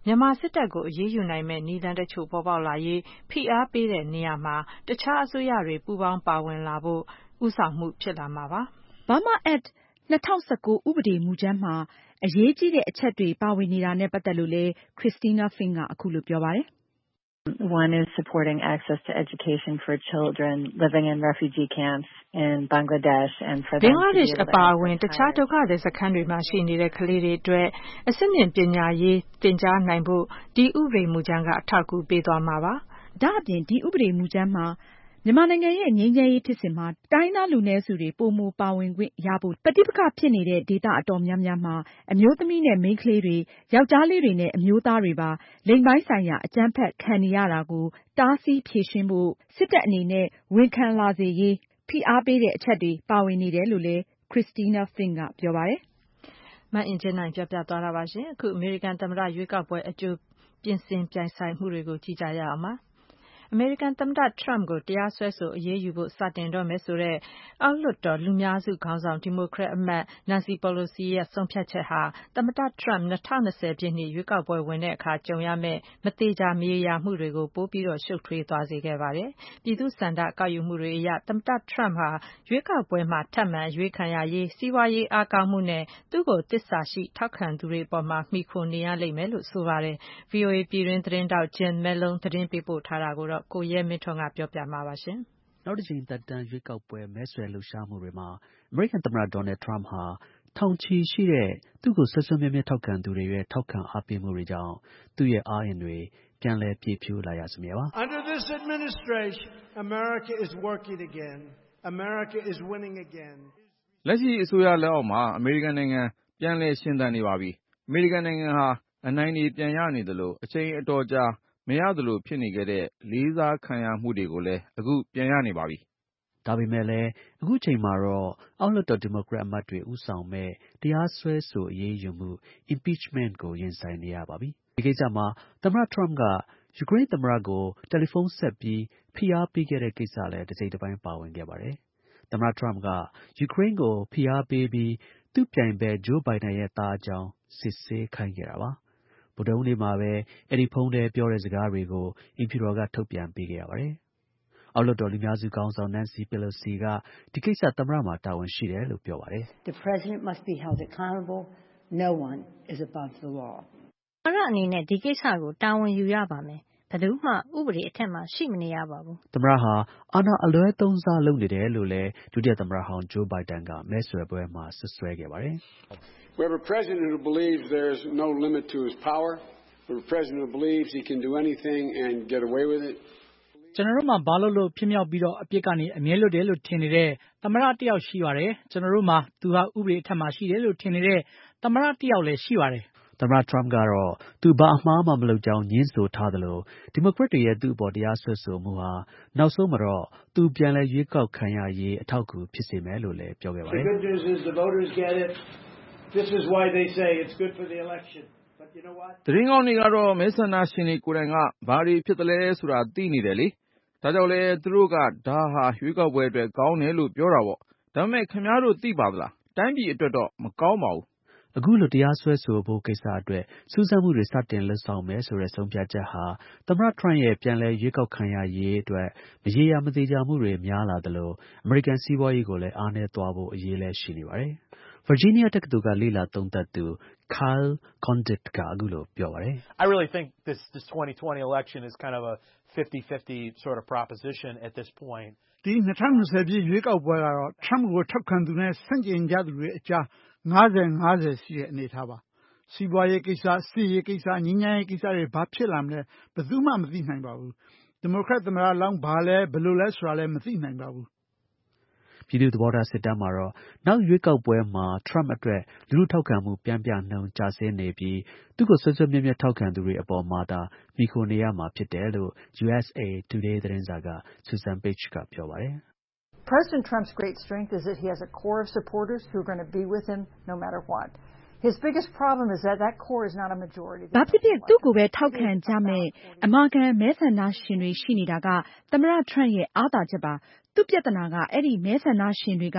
မြန်မာစစ်တပ်ကိုအရေးယူနိုင်မဲ့နည်းလမ်းတချို့ပေါ်ပေါက်လာရေးဖိအားပေးတဲ့နေရာမှာတခြားအစိုးရတွေပူးပေါင်းပါဝင်လာဖို့ဦးဆောင်မှုဖြစ်လာမှာပါ။ Burma Act ၂၀၁၉ ဥပဒေမူကြမ်းမှာအရေးကြီးတဲ့အချက်တွေပါဝင်နေတာနဲ့ပတ်သက်လို့လည်း Christina Fink ကအခုလိုပြောပါတယ်။ One is supporting access to education for children living in refugee camps in Bangladesh and for them to be able to Bangladesh အပါအဝင်တခြားဒုက္ခသည်စခန်းတွေမှာရှိနေတဲ့ကလေးတွေအတွက်အဆင့်မြင့်ပညာရေးသင်ကြားနိုင်ဖို့ဒီဥပဒေမူကြမ်းကအထောက်အကူပေးသွားမှာပါ။ဒါ့အပြင်ဒီဥပဒေမူကြမ်းမှာမြန်မာနိုင်ငံရဲ့ငြိမ်းချမ်းရေးဖြစ်စဉ်မှာတိုင်းသားလူနည်းစုတွေပိုမိုပါဝင်ခွင့်ရဖို့ပဋိပက္ခဖြစ်နေတဲ့ဒေသအတော်များများမှာအမျိုးသမီးနဲ့မိန်းကလေးတွေယောက်ျားလေးတွေနဲ့အမျိုးသားတွေပါလိင်ပိုင်းဆိုင်ရာအကြမ်းဖက်ခံနေရတာကိုတားဆီးဖြေရှင်းဖို့စစ်တပ်အနေနဲ့ဝန်ခံလာစေရေးဖိအားပေးတဲ့အချက်တွေပါဝင်နေတယ်လို့လည်း Christina Fink ကပြောပါတယ်။မအင်ကြင်းနိုင်ပြောပြသွားတာပါရှင်။အခုအမေရိကန်သမ္မတရွေးကောက်ပွဲအကြိုပြင်ဆင်ပြိုင်ဆိုင်မှုတွေကိုကြည့်ကြရအောင်ပါ။အမေရိကန်သမ္မတ Trump ကိုတရားစွဲဆိုအရေးယူဖို့စတင်တော့မယ်ဆိုတဲ့အောက်လွှတ်တော်လူများစုခေါင်းဆောင်ဒီမိုကရက်အမတ် Nancy Pelosi ရဲ့ဆုံးဖြတ်ချက်ဟာသမ္မတ Trump ၂၀၂၀ပြည့်နှစ်ရွေးကောက်ပွဲဝင်တဲ့အခါကြုံရမယ့်မသေချာမရေရာမှုတွေကိုပိုပြီးတော့ရှုပ်ထွေးသွားစေခဲ့ပါတယ်။ပြည်သူ့ဆန္ဒကောက်ယူမှုတွေအရသမ္မတ Trump ဟာရွေးကောက်ပွဲမှာထပ်မံရွေးခံရရေးစီးပွားရေးအားကောင်းမှုနဲ့သူ့ကိုသစ္စာရှိထောက်ခံသူတွေအပေါ်မှာမှီခိုနေရလိမ့်မယ်လို့ဆိုပါတယ်။ V O A ပြည်တွင်းသတင်းတောက် Jim Malone သတင်းပေးပို့ထားတာကိုတော့ကိုရဲမင်းထွန်းကပြောပြမှာပါရှင်။နောက်တစ်ချိန်သက်တမ်းရွေးကောက်ပွဲမဲဆွယ်လှုပ်ရှားမှုတွေမှာအမေရိကန်သမ္မတ Donald Trump ဟာထောင်ချီရှိတဲ့သူ့ကိုဆွဲဆွဲမြဲမြဲထောက်ခံသူတွေရဲ့ထောက်ခံအားပေးမှုတွေကြောင့်သူ့ရဲ့အားအင်တွေပြန်လည်ပြည့်ဖြိုးလာရစမြဲပါ Under this administration, America is working again. America is winning again. လက်ရှိအစိုးရလက်အောက်မှာအမေရိကန်နိုင်ငံပြန်လည်ရှင်သန်နေပါပြီ။အမေရိကန်နိုင်ငံဟာအနိုင်တွေပြန်ရနေသလိုအချိန်အတော်ကြာမရသလိုဖြစ်နေခဲ့တဲ့လေးစားခံရမှုတွေကိုလည်းအခုပြန်ရနေပါပြီ။ဒါပေမဲ့လည်းအခုချိန်မှာတော့အောက်လွှတ်တော်ဒီမိုကရက်အမတ်တွေဦးဆောင်မဲ့တရားစွဲဆိုအရေးယူမှု impeachment ကိုရင်ဆိုင်နေရပါပြီ။ဒီကိစ္စမှာသမ္မတ Trump ကယူကရိန်းသမ္မတကိုတယ်လီဖုန်းဆက်ပြီးဖိအားပေးခဲ့တဲ့ကိစ္စလည်းတစ်စိတ်တစ်ပိုင်းပါဝင်ခဲ့ပါတယ်။သမ္မတ Trump ကယူကရိန်းကိုဖိအားပေးပြီးသူ့ပြိုင်ဘက် Joe Biden ရဲ့သားအကြောင်းစစ်ဆေးခိုင်းခဲ့တာပါ။ဗုဒ္ဓဟူးနေ့မှာပဲအဲဒီဖုန်းထဲပြောတဲ့စကားတွေကိုအိမ်ဖြူတော်ကထုတ်ပြန်ပေးခဲ့ရပါတယ်။အောက်လွှတ်တော်လူများစုခေါင်းဆောင် Nancy Pelosi ကဒီကိစ္စသမ္မတမှာတာဝန်ရှိတယ်လို့ပြောပါတယ်။ The president must be held accountable. No one is above the law. သမ္မတအနေနဲ့ဒီကိစ္စကိုတာဝန်ယူရပါမယ်။ဘယ်သူမှဥပဒေအထက်မှာရှိမနေရပါဘူး။သမ္မတဟာအာဏာအလွဲသုံးစားလုပ်နေတယ်လို့လည်းဒုတိယသမ္မတဟောင်း Joe Biden ကမဲဆွယ်ပွဲမှာစွပ်စွဲခဲ့ပါတယ်။ We have a president who believes there's no limit to his power. We have a president who believes he can do anything and get away with it. ကျွန်တော်တို့မှာဘာလို့လို့ဖြစ်မြောက်ပြီးတော့အပြစ်ကနေအမြဲလွတ်တယ်လို့ထင်နေတဲ့သမ္မတတစ်ယောက်ရှိပါတယ်။ကျွန်တော်တို့မှာသူဟာဥပဒေအထက်မှာရှိတယ်လို့ထင်နေတဲ့သမ္မတတစ်ယောက်လည်းရှိပါတယ်။သမ္မတ Trump ကတော့သူဘာအမှားမှမလုပ်ကြောင်းညင်းဆိုထားသလိုဒီမိုကရက်တွေရဲ့သူ့အပေါ်တရားစွဲဆိုမှုဟာနောက်ဆုံးမှာတော့သူပြန်လည်ရွေးကောက်ခံရရေးအထောက်အကူဖြစ်စေမယ်လို့လည်းပြောခဲ့ပါတယ်။ The good news is the voters get it. This is why they say it's good for the election. But you know what? သတင်းကောင်းတွေကတော့မဲဆန္ဒရှင်တွေကိုယ်တိုင်ကဘာတွေဖြစ်တယ်လဲဆိုတာသိနေတယ်လေ။ဒါကြောင့်လေသူတို့ကဒါဟာရွေးကောက်ပွဲအတွက်ကောင်းတယ်လို့ပြောတာပေါ့။ဒါပေမဲ့ခင်ဗျားတို့သိပါသလား။တိုင်းပြည်အတွက်တော့မကောင်းပါဘူး။အခုလိုတရားစွဲဆိုဖို့ကိစ္စအတွက်စူးစမ်းမှုတွေစတင်လှုပ်ဆောင်မယ်ဆိုတဲ့ဆုံးဖြတ်ချက်ဟာသမ္မတ Trump ရဲ့ပြန်လည်ရွေးကောက်ခံရရေးအတွက်မရေရာမသေချာမှုတွေများလာသလိုအမေရိကန်စီးပွားရေးကိုလည်းအားနည်းသွားဖို့အရေးလည်းရှိနေပါတယ်။ Virginia တက္ကသိုလ်ကလေ့လာသုံးသပ်သူ Kyle Condit ကအခုလိုပြောပါတယ်။ I really think this this twenty twenty election is kind of a fifty fifty sort of proposition at this point. ဒီ၂၀၂၀ပြည့်ရွေးကောက်ပွဲကတော့ Trump ကိုထောက်ခံသူနဲ့ဆန့်ကျင်ကြသူတွေအကြား၅၀၅၀ရှိတဲ့အနေအထားပါ။စီးပွားရေးကိစ္စ၊စစ်ရေးကိစ္စ၊ငြိမ်းချမ်းရေးကိစ္စတွေဘာဖြစ်လာမလဲဘယ်သူမှမသိနိုင်ပါဘူး။ဒီမိုကရက်သမ္မတလောင်းဘာလဲဘယ်လိုလဲဆိုတာလည်းမသိနိုင်ပါဘူး။ပြည်သူ့သဘောထားစစ်တမ်းမှာတော့နောက်ရွေးကောက်ပွဲမှာ Trump အတွက်လူထုထောက်ခံမှုပျမ်းမျှနှုန်းကျဆင်းနေပြီးသူ့ကိုစွဲစွဲမြဲမြဲထောက်ခံသူတွေအပေါ်မှာသာမှီခိုနေရမှာဖြစ်တယ်လို့ U S A Today သတင်းစာက Susan Page ကပြောပါတယ်။ President Trump's great strength is that he has a core of supporters who are going to be with him no matter what. His biggest problem is that that core is not a majority. ဘာဖြစ်ဖြစ်သူ့ကိုပဲထောက်ခံကြမဲ့အမာခံမဲဆန္ဒရှင်တွေရှိနေတာကသမ္မတ Trump ရဲ့အားသာချက်ပါ။သူ့ပြဿနာကအဲ့ဒီမဲဆန္ဒရှင်တွေက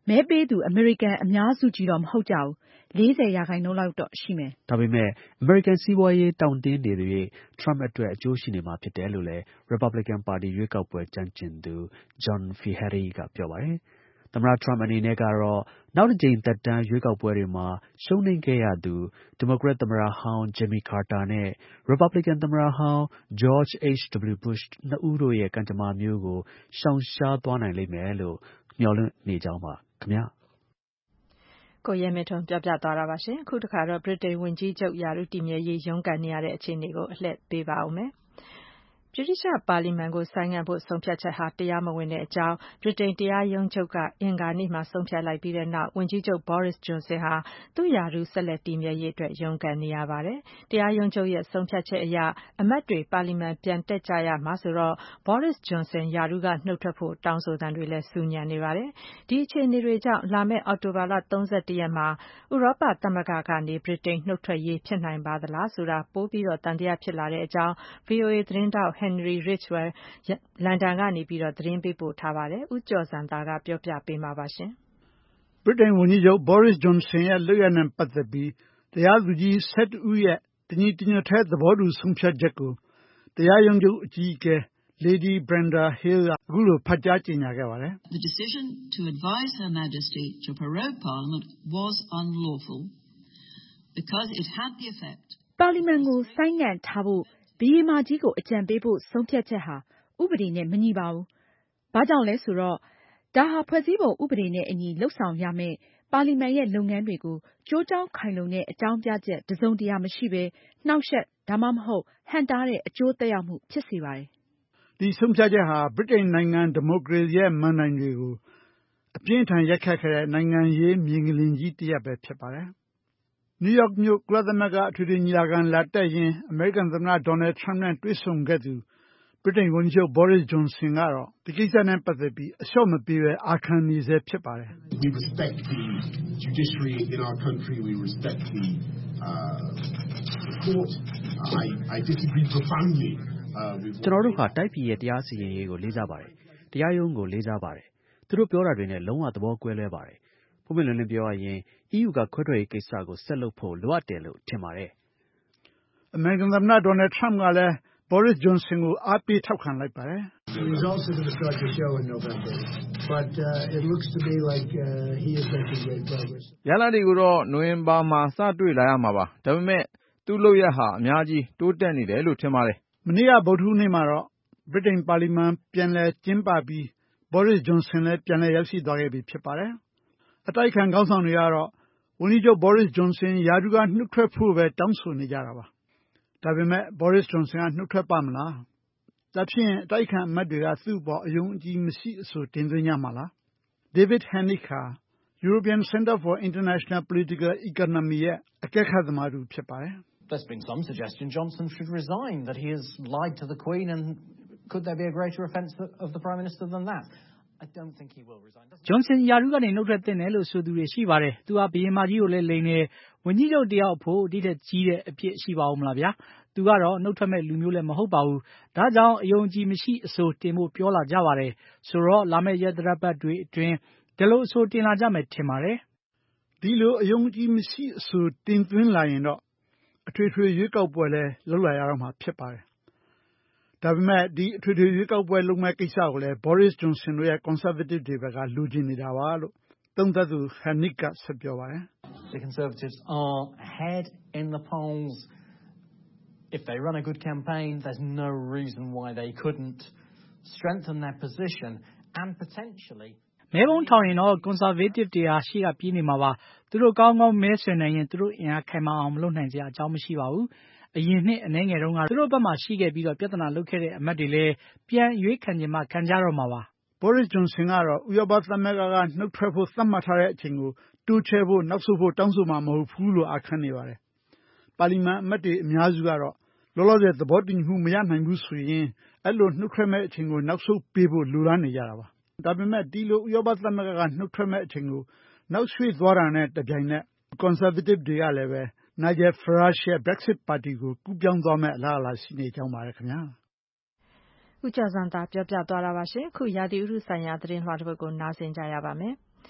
မဲပေးသူအမေရိကန်အများစုကြီးတော့မဟုတ်ကြဘူး။ လေးဆယ်ရာခိုင်နှုန်းလောက်တော့ရှိမယ်။ဒါပေမဲ့ အမေရိကန်စီးပွားရေးတောင့်တင်းနေသရွေ့ Trump အတွက်အကျိုးရှိနေမှာဖြစ်တယ်လို့လည်း Republican ပါတီရွေးကောက်ပွဲကျွမ်းကျင်သူ John Feehery ကပြောပါတယ်။ သမ္မတ Trump အနေနဲ့ကတော့ နောက်တစ်ကြိမ်သက်တမ်းရွေးကောက်ပွဲတွေမှာ ရှုံးနိမ့်ခဲ့ရသူ ဒီမိုကရက်သမ္မတဟောင်း Jimmy Carter နဲ့ Republican သမ္မတဟောင်း George H W Bush နှစ်ဦးတို့ရဲ့ ကံကြမ္မာမျိုးကို ရှောင်ရှားသွားနိုင်လိမ့်မယ်လို့ မျှော်လင့်နေကြောင်းပါခင်ဗျာ။ကိုရဲမင်းထွန်းပြောပြသွားတာပါရှင်။ အခုတစ်ခါတော့ ဗြိတိန်ဝန်ကြီးချုပ်ရာထူးတည်မြဲရေးရုန်းကန်နေရတဲ့အခြေအနေကိုအလှည့်ပေးပါဦးမယ်။ ဗြိတိသျှပါလီမန်ကိုဆိုင်းငံ့ဖို့ဆုံးဖြတ်ချက်ဟာတရားမဝင်တဲ့အကြောင်း ဗြိတိန်တရားရုံးချုပ်ကအင်္ဂါနေ့မှာဆုံးဖြတ်လိုက်ပြီးတဲ့နောက် ဝန်ကြီးချုပ် Boris Johnson ဟာသူ့ရာထူးဆက်လက်တည်မြဲရေးအတွက်ရုန်းကန်နေရပါတယ်။ တရားရုံးချုပ်ရဲ့ဆုံးဖြတ်ချက်အရ အမတ်တွေပါလီမန်ပြန်တက်ကြရမှာဆိုတော့ Boris Johnson ရာထူးကနုတ်ထွက်ဖို့တောင်းဆိုသံတွေလည်းဆူညံနေပါတယ်။ ဒီအခြေအနေတွေကြောင့် လာမယ့်အောက်တိုဘာလ ၃၁ ရက်မှာ ဥရောပသမဂ္ဂကနေ ဗြိတိန်နုတ်ထွက်ရေးဖြစ်နိုင်ပါသလားဆိုတာ ပိုပြီးသံသယဖြစ်လာတဲ့အကြောင်း ဗွီအိုအေသတင်းထောက် Henry Ridgwell လန်ဒန်ကနေသတင်းပေးပို့ထားပါတယ်။ ဦးကျော်ဇံသာကပြောပြပေးမှာပါ။ဗြိတိန်ဝန်ကြီးချုပ် Boris Johnson ရဲ့လုပ်ရပ်နဲ့ပတ်သက်ပြီး တရားသူကြီး ၁၁ ဦးရဲ့တညီတညွတ်တည်းသဘောတူဆုံးဖြတ်ချက်ကို တရားရုံးချုပ်အကြီးအကဲ Lady Brenda Hale ကအခုလိုဖတ်ကြားကြေညာခဲ့ပါတယ်။ The decision to advise Her Majesty to prorogue Parliament was unlawful because it had the effect ပါလီမန်ကိုဆိုင်းငံ့ထားဖို့ဘုရင်မကြီးကိုအကြံပေးဖို့ဆုံးဖြတ်ချက်ဟာဥပဒေနဲ့မညီပါဘူး။ဘာကြောင့်လဲဆိုတော့ဒါဟာဖွဲ့စည်းပုံဥပဒေနဲ့အညီလုပ်ဆောင်ရမယ့်ပါလီမန်ရဲ့လုပ်ငန်းတွေကိုကျိုးကြောင်းခိုင်လုံတဲ့အကြောင်းပြချက်တစုံတရာမရှိဘဲနှောင့်ယှက်ဒါမှမဟုတ်ဟန့်တားတဲ့အကျိုးသက်ရောက်မှုဖြစ်စေပါတယ်။ဒီဆုံးဖြတ်ချက်ဟာဗြိတိန်နိုင်ငံဒီမိုကရေစီရဲ့မဏ္ဍိုင်တွေကိုအပြင်းအထန်ရိုက်ခတ်ခဲ့တဲ့နိုင်ငံရေးမြေငလျင်ကြီးတစ်ရပ်ပဲဖြစ်ပါတယ်။ နယူးယောက်မြို့ကုလသမဂ္ဂအထွေထွေညီလာခံလာတက်ရင်းအမေရိကန်သမ္မတ Donald Trump နဲ့တွေ့ဆုံခဲ့သူဗြိတိန်ဝန်ကြီးချုပ် Boris Johnson ကတော့ဒီကိစ္စနဲ့ပတ်သက်ပြီးအလျှော့မပေးဘဲအာခံနေဆဲဖြစ်ပါတယ်။ We respect the judiciary in our country. We respect the uh court. I I disagree profoundly with ကျွန်တော်တို့ဟာတိုက်ပြည်ရဲ့တရားစီရင်ရေးကိုလေးစားပါတယ်။တရားရုံးကိုလေးစားပါတယ်။သူတို့ပြောတာတွေနဲ့လုံးဝသဘောကွဲလွဲပါတယ်။ပုံမှန်လင်းလင်းပြောရရင် E U ကခွဲထွက်ရေးကိစ္စကိုဆက်လုပ်ဖို့လိုအပ်တယ်လို့ထင်ပါတယ်။အမေရိကန်သမ္မတ Donald Trump ကလည်း Boris Johnson ကိုအားပေးထောက်ခံလိုက်ပါတယ်။ The results are going to start to show in November, but uh, it looks to me like uh, he is making great progress. ရလဒ်တွေကိုတော့နိုဝင်ဘာမှာစတွေ့လာရမှာပါ။ဒါပေမဲ့သူ့လုပ်ရဟာအများကြီးတိုးတက်နေတယ်လို့ထင်ပါတယ်။မနေ့ကဗုဒ္ဓဟူးနေ့မှာတော့ဗြိတိန်ပါလီမန်ပြန်လည်ကျင်းပပြီး Boris Johnson လည်းပြန်လည်ရောက်ရှိသွားခဲ့ပြီဖြစ်ပါတယ်။အတိုက်အခံခေါင်းဆောင်တွေကတော့ဝန်ကြီးချုပ် Boris Johnson ရာထူးကနှုတ်ထွက်ဖို့ပဲတောင်းဆိုနေကြတာပါ။ဒါပေမဲ့ Boris Johnson ကနှုတ်ထွက်ပါ့မလား။ဒါဖြင့်အတိုက်အခံအမတ်တွေကသူ့အပေါ်အယုံအကြည်မရှိအဆိုတင်သွင်းကြမှာလား။ David Henig ဟာ European Center for International Political Economy ရဲ့အကဲခတ်သမားတစ်ဦးဖြစ်ပါတယ်။ There's been some suggestion Johnson should resign, that he has lied to the Queen, and could there be a greater offence of the Prime Minister than that? I don't think he will resign. Johnson ရာထူးကနေနှုတ်ထွက်သင့်တယ်လို့ဆိုသူတွေရှိပါတယ်။သူဟာဘုရင်မကြီးကိုလည်းလိမ်တယ်။ဝန်ကြီးချုပ်တယောက်ဖို့ဒီထက်ကြီးတဲ့အဖြစ်ရှိပါဦးမလားဗျာ။သူကတော့နှုတ်ထွက်မဲ့လူမျိုးလည်းမဟုတ်ပါဘူး။ဒါကြောင့်အယုံကြည်မရှိအဆိုတင်ဖို့ပြောလာကြပါတယ်။ဆိုတော့လာမယ့်ရက်သတ္တပတ်တွေအတွင်းဒီလိုအဆိုတင်လာကြမယ်ထင်ပါတယ်။ဒီလိုအယုံကြည်မရှိအဆိုတင်သွင်းလာရင်တော့အထွေထွေရွေးကောက်ပွဲလည်းလုပ်လာရတော့မှာဖြစ်ပါတယ်။ဒါပေမဲ့ဒီအထွေထွေရွေးကောက်ပွဲလုပ်မဲ့ကိစ္စကိုလည်း Boris Johnson တို့ရဲ့ Conservative တွေဘက်ကလိုချင်နေတာပါလို့သုံးသပ်သူ Henig ကဆက်ပြောပါတယ်။ The Conservatives are ahead in the polls. If they run a good campaign, there's no reason why they couldn't strengthen their position and potentially မဲပုံးထောင်ရင်တော့ Conservative တွေဟာရှေ့ကပြေးနေမှာပါ။သူတို့ကောင်းကောင်းမဲဆွယ်နိုင်ရင်သူတို့အင်အားခိုင်မာအောင်မလုပ်နိုင်စရာအကြောင်းမရှိပါဘူး။အရင်နှစ်အနည်းငယ်တုန်းကသူတို့ဘက်မှာရှိခဲ့ပြီးတော့ပြဿနာလုပ်ခဲ့တဲ့အမတ်တွေလည်းပြန်ရွေးခံချင်မှခံကြတော့မှာပါ။ Boris Johnson ကတော့ဥရောပသမဂ္ဂကနှုတ်ထွက်ဖို့သတ်မှတ်ထားတဲ့အချိန်ကိုတိုးချဲ့ဖို့နောက်ဆုတ်ဖို့တောင်းဆိုမှာမဟုတ်ဘူးလို့အာခံနေပါတယ်။ပါလီမန်အမတ်တွေအများစုကတော့လောလောဆယ်သဘောတူညီမှုမရနိုင်ဘူးဆိုရင်အဲ့လိုနှုတ်ထွက်မဲ့အချိန်ကိုနောက်ဆုတ်ပေးဖို့လိုလားနေကြတာပါ။ဒါပေမဲ့ဒီလိုဥရောပသမဂ္ဂကနှုတ်ထွက်မဲ့အချိန်ကိုနောက်ရွှေ့သွားတာနဲ့တပြိုင်နက် Conservative တွေကလည်းပဲ Nigel Farage ရဲ့ Brexit ပါတီကိုကူးပြောင်းသွားမဲ့အလားအလာရှိနေကြောင်းပါတယ်ခင်ဗျာ။ဦးကျော်ဇံသာပြောပြသွားတာပါရှင်။ခုရာသီဥတုဆိုင်ရာသတင်းလွှာတစ်ပုဒ်ကိုနားဆင်ကြရပါမယ်။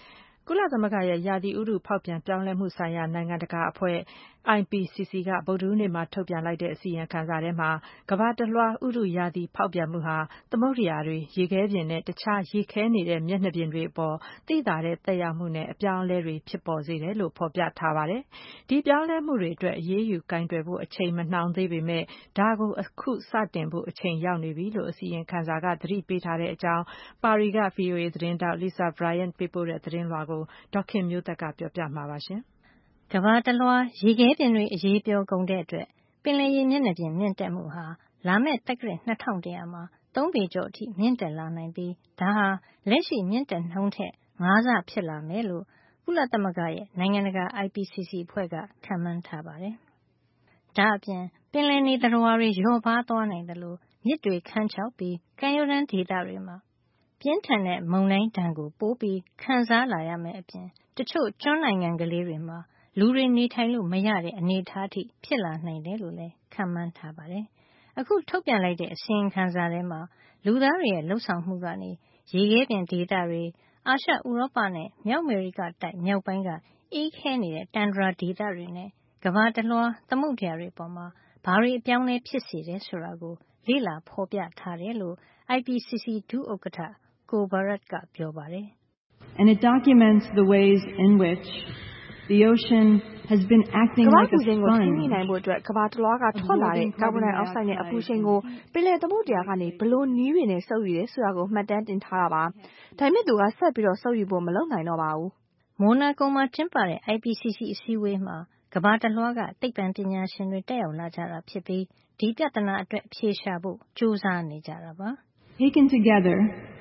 ကုလသမဂ္ဂရဲ့ရာသီဥတုဖောက်ပြန်ပြောင်းလဲမှုဆိုင်ရာနိုင်ငံတကာအဖွဲ့ I P C C ကဗုဒ္ဓဟူးနေ့မှာထုတ်ပြန်လိုက်တဲ့အစီရင်ခံစာထဲမှာကမ္ဘာတလွှားဥတုရာသီဖောက်ပြန်မှုဟာသမုဒ္ဒရာတွေရေခဲပြင်နဲ့တခြားရေခဲနေတဲ့မျက်နှာပြင်တွေအပေါ်သိသာတဲ့သက်ရောက်မှုနဲ့အပြောင်းအလဲတွေဖြစ်ပေါ်စေတယ်လို့ဖော်ပြထားပါတယ်။ဒီပြောင်းလဲမှုတွေအတွက်အရေးယူကိုင်တွယ်ဖို့အချိန်မနှောင်းသေးပေမဲ့ဒါကိုအခုစတင်ဖို့အချိန်ရောက်နေပြီလို့အစီရင်ခံစာကသတိပေးထားတဲ့အကြောင်းပါရီက V O A သတင်းတောက် Lisa Bryant ပေးပို့တဲ့သတင်းလွှာကိုဒေါက်ခင်မျိုးသက်ကပြောပြမှာပါရှင်။ကမ္ဘာတလွှားရေခဲပြင်တွေအရေးပြောကုန်တဲ့အတွက်ပင်လယ်ရေမျက်နှာပြင်မြင့်တက်မှုဟာလာမယ့်တက္ကရာနှစ်ထောင်တရာမှာသုံးပေကျော်အထိမြင့်တက်လာနိုင်ပြီးဒါဟာလက်ရှိမြင့်တက်နှုန်းထက်ငါးဆဖြစ်လာမယ်လို့ကုလသမဂ္ဂရဲ့နိုင်ငံတကာ I P C C အဖွဲ့ကခန့်မှန်းထားပါတယ်။ဒါအပြင်ပင်လယ်နေသတ္တဝါတွေလျော့ပါးသွားနိုင်တယ်လို့မြစ်တွေခန်းချောက်ပြီးကမ်းရိုးတန်းဒေသတွေမှာပြင်းထန်တဲ့မုန်တိုင်းဒဏ်ကိုပိုပြီးခံစားလာရမယ့်အပြင်တချို့ကျွန်းနိုင်ငံကလေးတွေမှာလူတွေနေထိုင်လို့မရတဲ့အနေအထားအထိဖြစ်လာနိုင်တယ်လို့လည်းခန့်မှန်းထားပါတယ်။အခုထုတ်ပြန်လိုက်တဲ့အစီရင်ခံစာထဲမှာလူသားတွေရဲ့လှုပ်ဆောင်မှုကနေရေခဲပြင်ဒေသတွေအာရှဥရောပနဲ့မြောက်အမေရိကတိုက်မြောက်ပိုင်းကအေးခဲနေတဲ့တန်ဒရာဒေသတွေနဲ့ကမ္ဘာတလွှားသမုဒ္ဒရာတွေပေါ်မှာဘာတွေအပြောင်းလဲဖြစ်စေတယ်ဆိုတာကိုလေ့လာဖော်ပြထားတယ်လို့ I P C C ဒုဥက္ကဋ္ဌကိုဘာရတ်ကပြောပါတယ်။ And it documents the ways in which the ocean has been acting like a sponge ကမ္ဘာ့ပူချိန်ကိုထိန်းနိုင်ဖို့အတွက်ကမ္ဘာတလွှားကထွက်လာတဲ့ကာဗွန်ဒိုင်အောက်ဆိုက်နဲ့အပူချိန်ကိုပင်လယ်သမုဒ္ဒရာကနေဘလို့နည်းတွေနဲ့စုပ်ယူတယ်ဆိုတာကိုမှတ်တမ်းတင်ထားတာပါ။ဒါပေမဲ့သူကဆက်ပြီးတော့စုပ်ယူဖို့မလုပ်နိုင်တော့ပါဘူး။မိုနာကိုမှာကျင်းပတဲ့ I P C C အစည်းအဝေးမှာကမ္ဘာတလွှားကသိပ္ပံပညာရှင်တွေတက်ရောက်လာကြတာဖြစ်ပြီးဒီပြဿနာအတွက်အဖြေရှာဖို့ကြိုးစားနေကြတာပါ။ Taken together,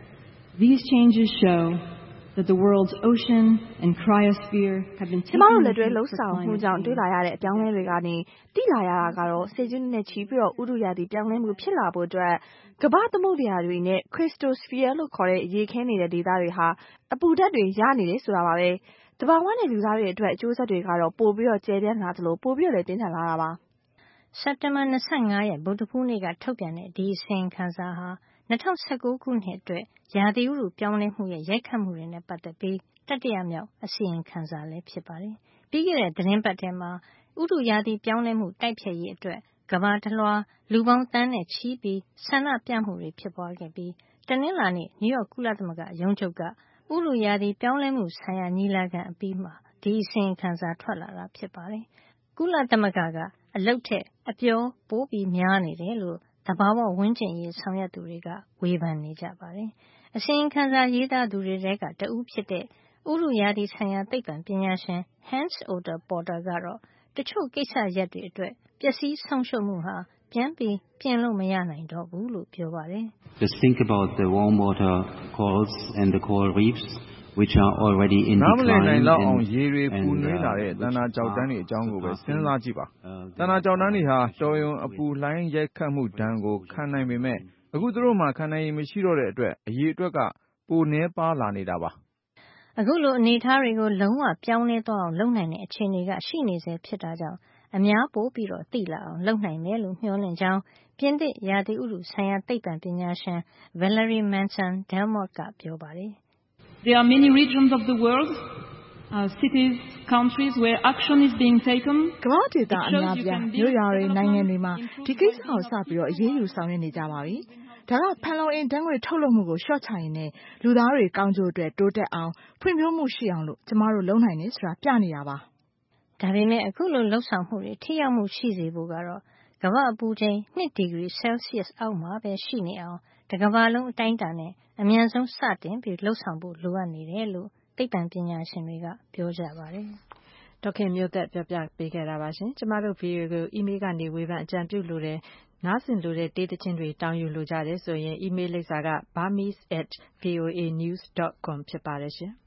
these changes show that the world's ocean and cryosphere have been ကျမတို့လက်တွဲလှုပ်ဆောင်မှုကြောင့်တွေ့လာရတဲ့အပြောင်းလဲတွေကနေသိလာရတာကတော့စေကျွန်းနဲ့ချီပြီးတော့ဥတုရာသီပြောင်းလဲမှုဖြစ်လာဖို့အတွက်ကမ္ဘာသမုဒ္ဒရာတွေနဲ့ cryosphere လို့ခေါ်တဲ့ရေခဲနေတဲ့ဒေသတွေဟာအပူဓာတ်တွေရနေတယ်ဆိုတာပါပဲ။တဘာဝနဲ့လူသားတွေအတွက်အကျိုးဆက်တွေကတော့ပိုပြီးတော့ကျယ်ပြန့်လာသလိုပိုပြီးတော့လည်းပြင်းထန်လာတာပါ။စက်တင်ဘာ၂၅ရက်ဗုဒ္ဓဟူးနေ့ကထုတ်ပြန်တဲ့ဒီအစီရင်ခံစာဟာ၂၀၁၉ခုနှစ်အတွက်ရာသီဥတုပြောင်းလဲမှုရဲ့ရိုက်ခတ်မှုတွေနဲ့ပတ်သက်ပြီးတတိယမြောက်အစီရင်ခံစာလည်းဖြစ်ပါတယ်။ပြီးခဲ့တဲ့သတင်းပတ်ထဲမှာဥတုရာသီပြောင်းလဲမှုတိုက်ဖျက်ရေးအတွက်ကမ္ဘာတလွှားလူပေါင်းသန်းနဲ့ချီပြီးဆန္ဒပြမှုတွေဖြစ်ပွားခဲ့ပြီးတနင်္လာနေ့နယူးယောက်ကုလသမဂ္ဂရုံးချုပ်ကဥတုရာသီပြောင်းလဲမှုဆိုင်ရာညီလာခံအပြီးမှာဒီအစီရင်ခံစာထွက်လာတာဖြစ်ပါတယ်။ကုလသမဂ္ဂကအလုပ်ထက်အပြောပိုပြီးများနေတယ်လို့သဘာဝဝန်းကျင်ရေးဆောင်ရွက်သူတွေကဝေဖန်နေကြပါတယ်။အစီရင်ခံစာရေးသားသူတွေထဲကတဦးဖြစ်တဲ့ဥတုရာသီဆိုင်ရာသိပ္ပံပညာရှင် Hans Otto Porter ကတော့တချို့ကိစ္စရပ်တွေအတွက်ပျက်စီးဆုံးရှုံးမှုဟာပြန်ပြီးပြင်လို့မရနိုင်တော့ဘူးလို့ပြောပါတယ်။ Just think about the warm water corals and the coral reefs which are already in decline နားမလည်နိုင်လောက်အောင်ရေတွေပူနွေးလာတဲ့တဏ္ဍာကျောက်တန်းတွေအကြောင်းကိုပဲစဉ်းစားကြည့်ပါ။တဏ္ဍာကျောက်တန်းတွေဟာတော်ရုံအပူလှိုင်းရိုက်ခတ်မှုဒဏ်ကိုခံနိုင်ပေမဲ့အခုသူတို့မှာခံနိုင်ရည်မရှိတော့တဲ့အတွက်အရေအတွက်ကပိုနည်းပါးလာနေတာပါ။အခုလိုအနေထားတွေကိုလုံးဝပြောင်းလဲသွားအောင်လုပ်နိုင်တဲ့အခြေအနေကရှိနေစေဖြစ်တာကြောင့်အများပိုပြီးတော့သိလာအောင်လုပ်နိုင်မယ်လို့မျှော်လင့်ကြောင်းပြင်သစ်ရာသီဥတုဆိုင်ရာသိပ္ပံပညာရှင် Valerie Manson-Delmotte ကပြောပါတယ်။ There are many regions of the world, uh, cities, countries where action is being taken. ကမ္ဘာဒေသအများပြားမြို့ရွာတွေနိုင်ငံတွေမှာဒီကိစ္စကိုစပြီးတော့အရေးယူဆောင်ရွက်နေကြပါပြီ။ဒါကဖန်လုံအိမ်ဓာတ်ငွေ့ထုတ်လွှတ်မှုကိုလျှော့ချရင်နဲ့လူသားတွေကောင်းကျိုးအတွက်တိုးတက်အောင်ဖွံ့ဖြိုးမှုရှိအောင်လို့ကျမတို့လုပ်နိုင်တယ်ဆိုတာပြနေတာပါ။ဒါပေမဲ့အခုလိုလှုပ်ဆောင်မှုတွေထိရောက်မှုရှိစေဖို့ကတော့ကမ္ဘာအပူချိန်နှစ်ဒီဂရီဆဲလ်ဆီးယပ်အောက်မှာပဲရှိနေအောင်တကမ္ဘာလုံးအတိုင်းအတာနဲ့အမြန်ဆုံးစတင်ပြီးလှုပ်ဆောင်ဖို့လိုအပ်နေတယ်လို့သိပ္ပံပညာရှင်တွေကပြောကြပါတယ်။ဒေါက်ခင်မျိုးသက်ပြောပြပေးခဲ့တာပါရှင်။ကျမတို့ ဗီအိုအေ ကိုအီးမေးလ်ကနေဝေဖန်အကြံပြုလိုတဲ့နားဆင်လိုတဲ့တေးသချင်းတွေတောင်းယူလိုကြတယ်ဆိုရင်အီးမေးလ်လိပ်စာက burmese at voa news dot com ဖြစ်ပါတယ်ရှင်။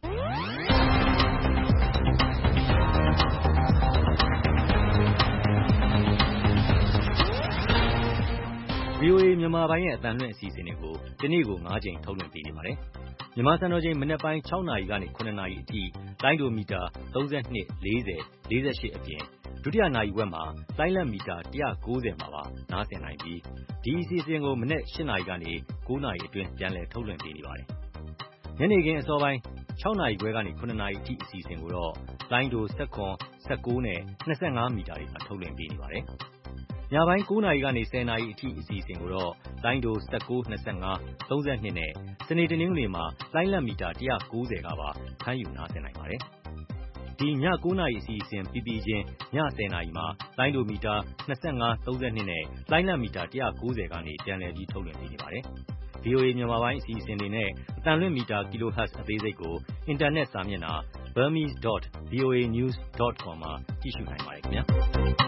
ဗွီအိုအေမြန်မာပိုင်းရဲ့အသံလွှင့်အစီအစဉ်တွေကိုဒီနေ့ကို၅ကြိမ်ထုတ်လွှင့်ပေးနေပါတယ်။မြန်မာစံတော်ချိန်မနက်ပိုင်း၆နာရီကနေ၇နာရီအထိလိုင်းဒိုမီတာ၃၂ ၄၀ ၄၈အပြင်ဒုတိယနာရီဝက်မှာလိုင်းလက်မီတာ၁၉၀မှာပါနားဆင်နိုင်ပြီးဒီအစီအစဉ်ကိုမနက်၈နာရီကနေ၉နာရီအတွင်းပြန်လည်ထုတ်လွှင့်ပေးနေပါတယ်။ညနေခင်းအစောပိုင်းခြောက်နာရီခွဲကနေခုနှစ်နာရီအထိအစီအစဉ်ကိုတော့လိုင်းဒို၁၇ ၁၉နဲ့၂၅မီတာတွေမှာထုတ်လွှင့်ပေးနေပါတယ်။ညပိုင်း၉နာရီကနေ၁၀နာရီအထိအစီအစဉ်ကိုတော့လိုင်းဒို၁၉ ၂၅ ၃၂နဲ့စနေတနင်္ဂနွေမှာလိုင်းလတ်မီတာ၁၉၀ကပါဖမ်းယူနားဆင်နိုင်ပါတယ်။ဒီည၉နာရီအစီအစဉ်ပြီးပြီးချင်းည၁၀နာရီမှာလိုင်းဒိုမီတာ၂၅ ၃၂နဲ့လိုင်းလတ်မီတာ၁၉၀ကနေပြန်လည်ပြီးထုတ်လွှင့်ပေးနေပါတယ်။ဗွီအိုအေ မြန်မာပိုင်းအစီအစဉ်တွေနဲ့အသံလွှင့်မီတာ kilohertz အသေးစိတ်ကိုအင်တာနက်စာမျက်နှာ burmese dot voa news dot com မှာကြည့်ရှုနိုင်ပါတယ်ခင်ဗျာ။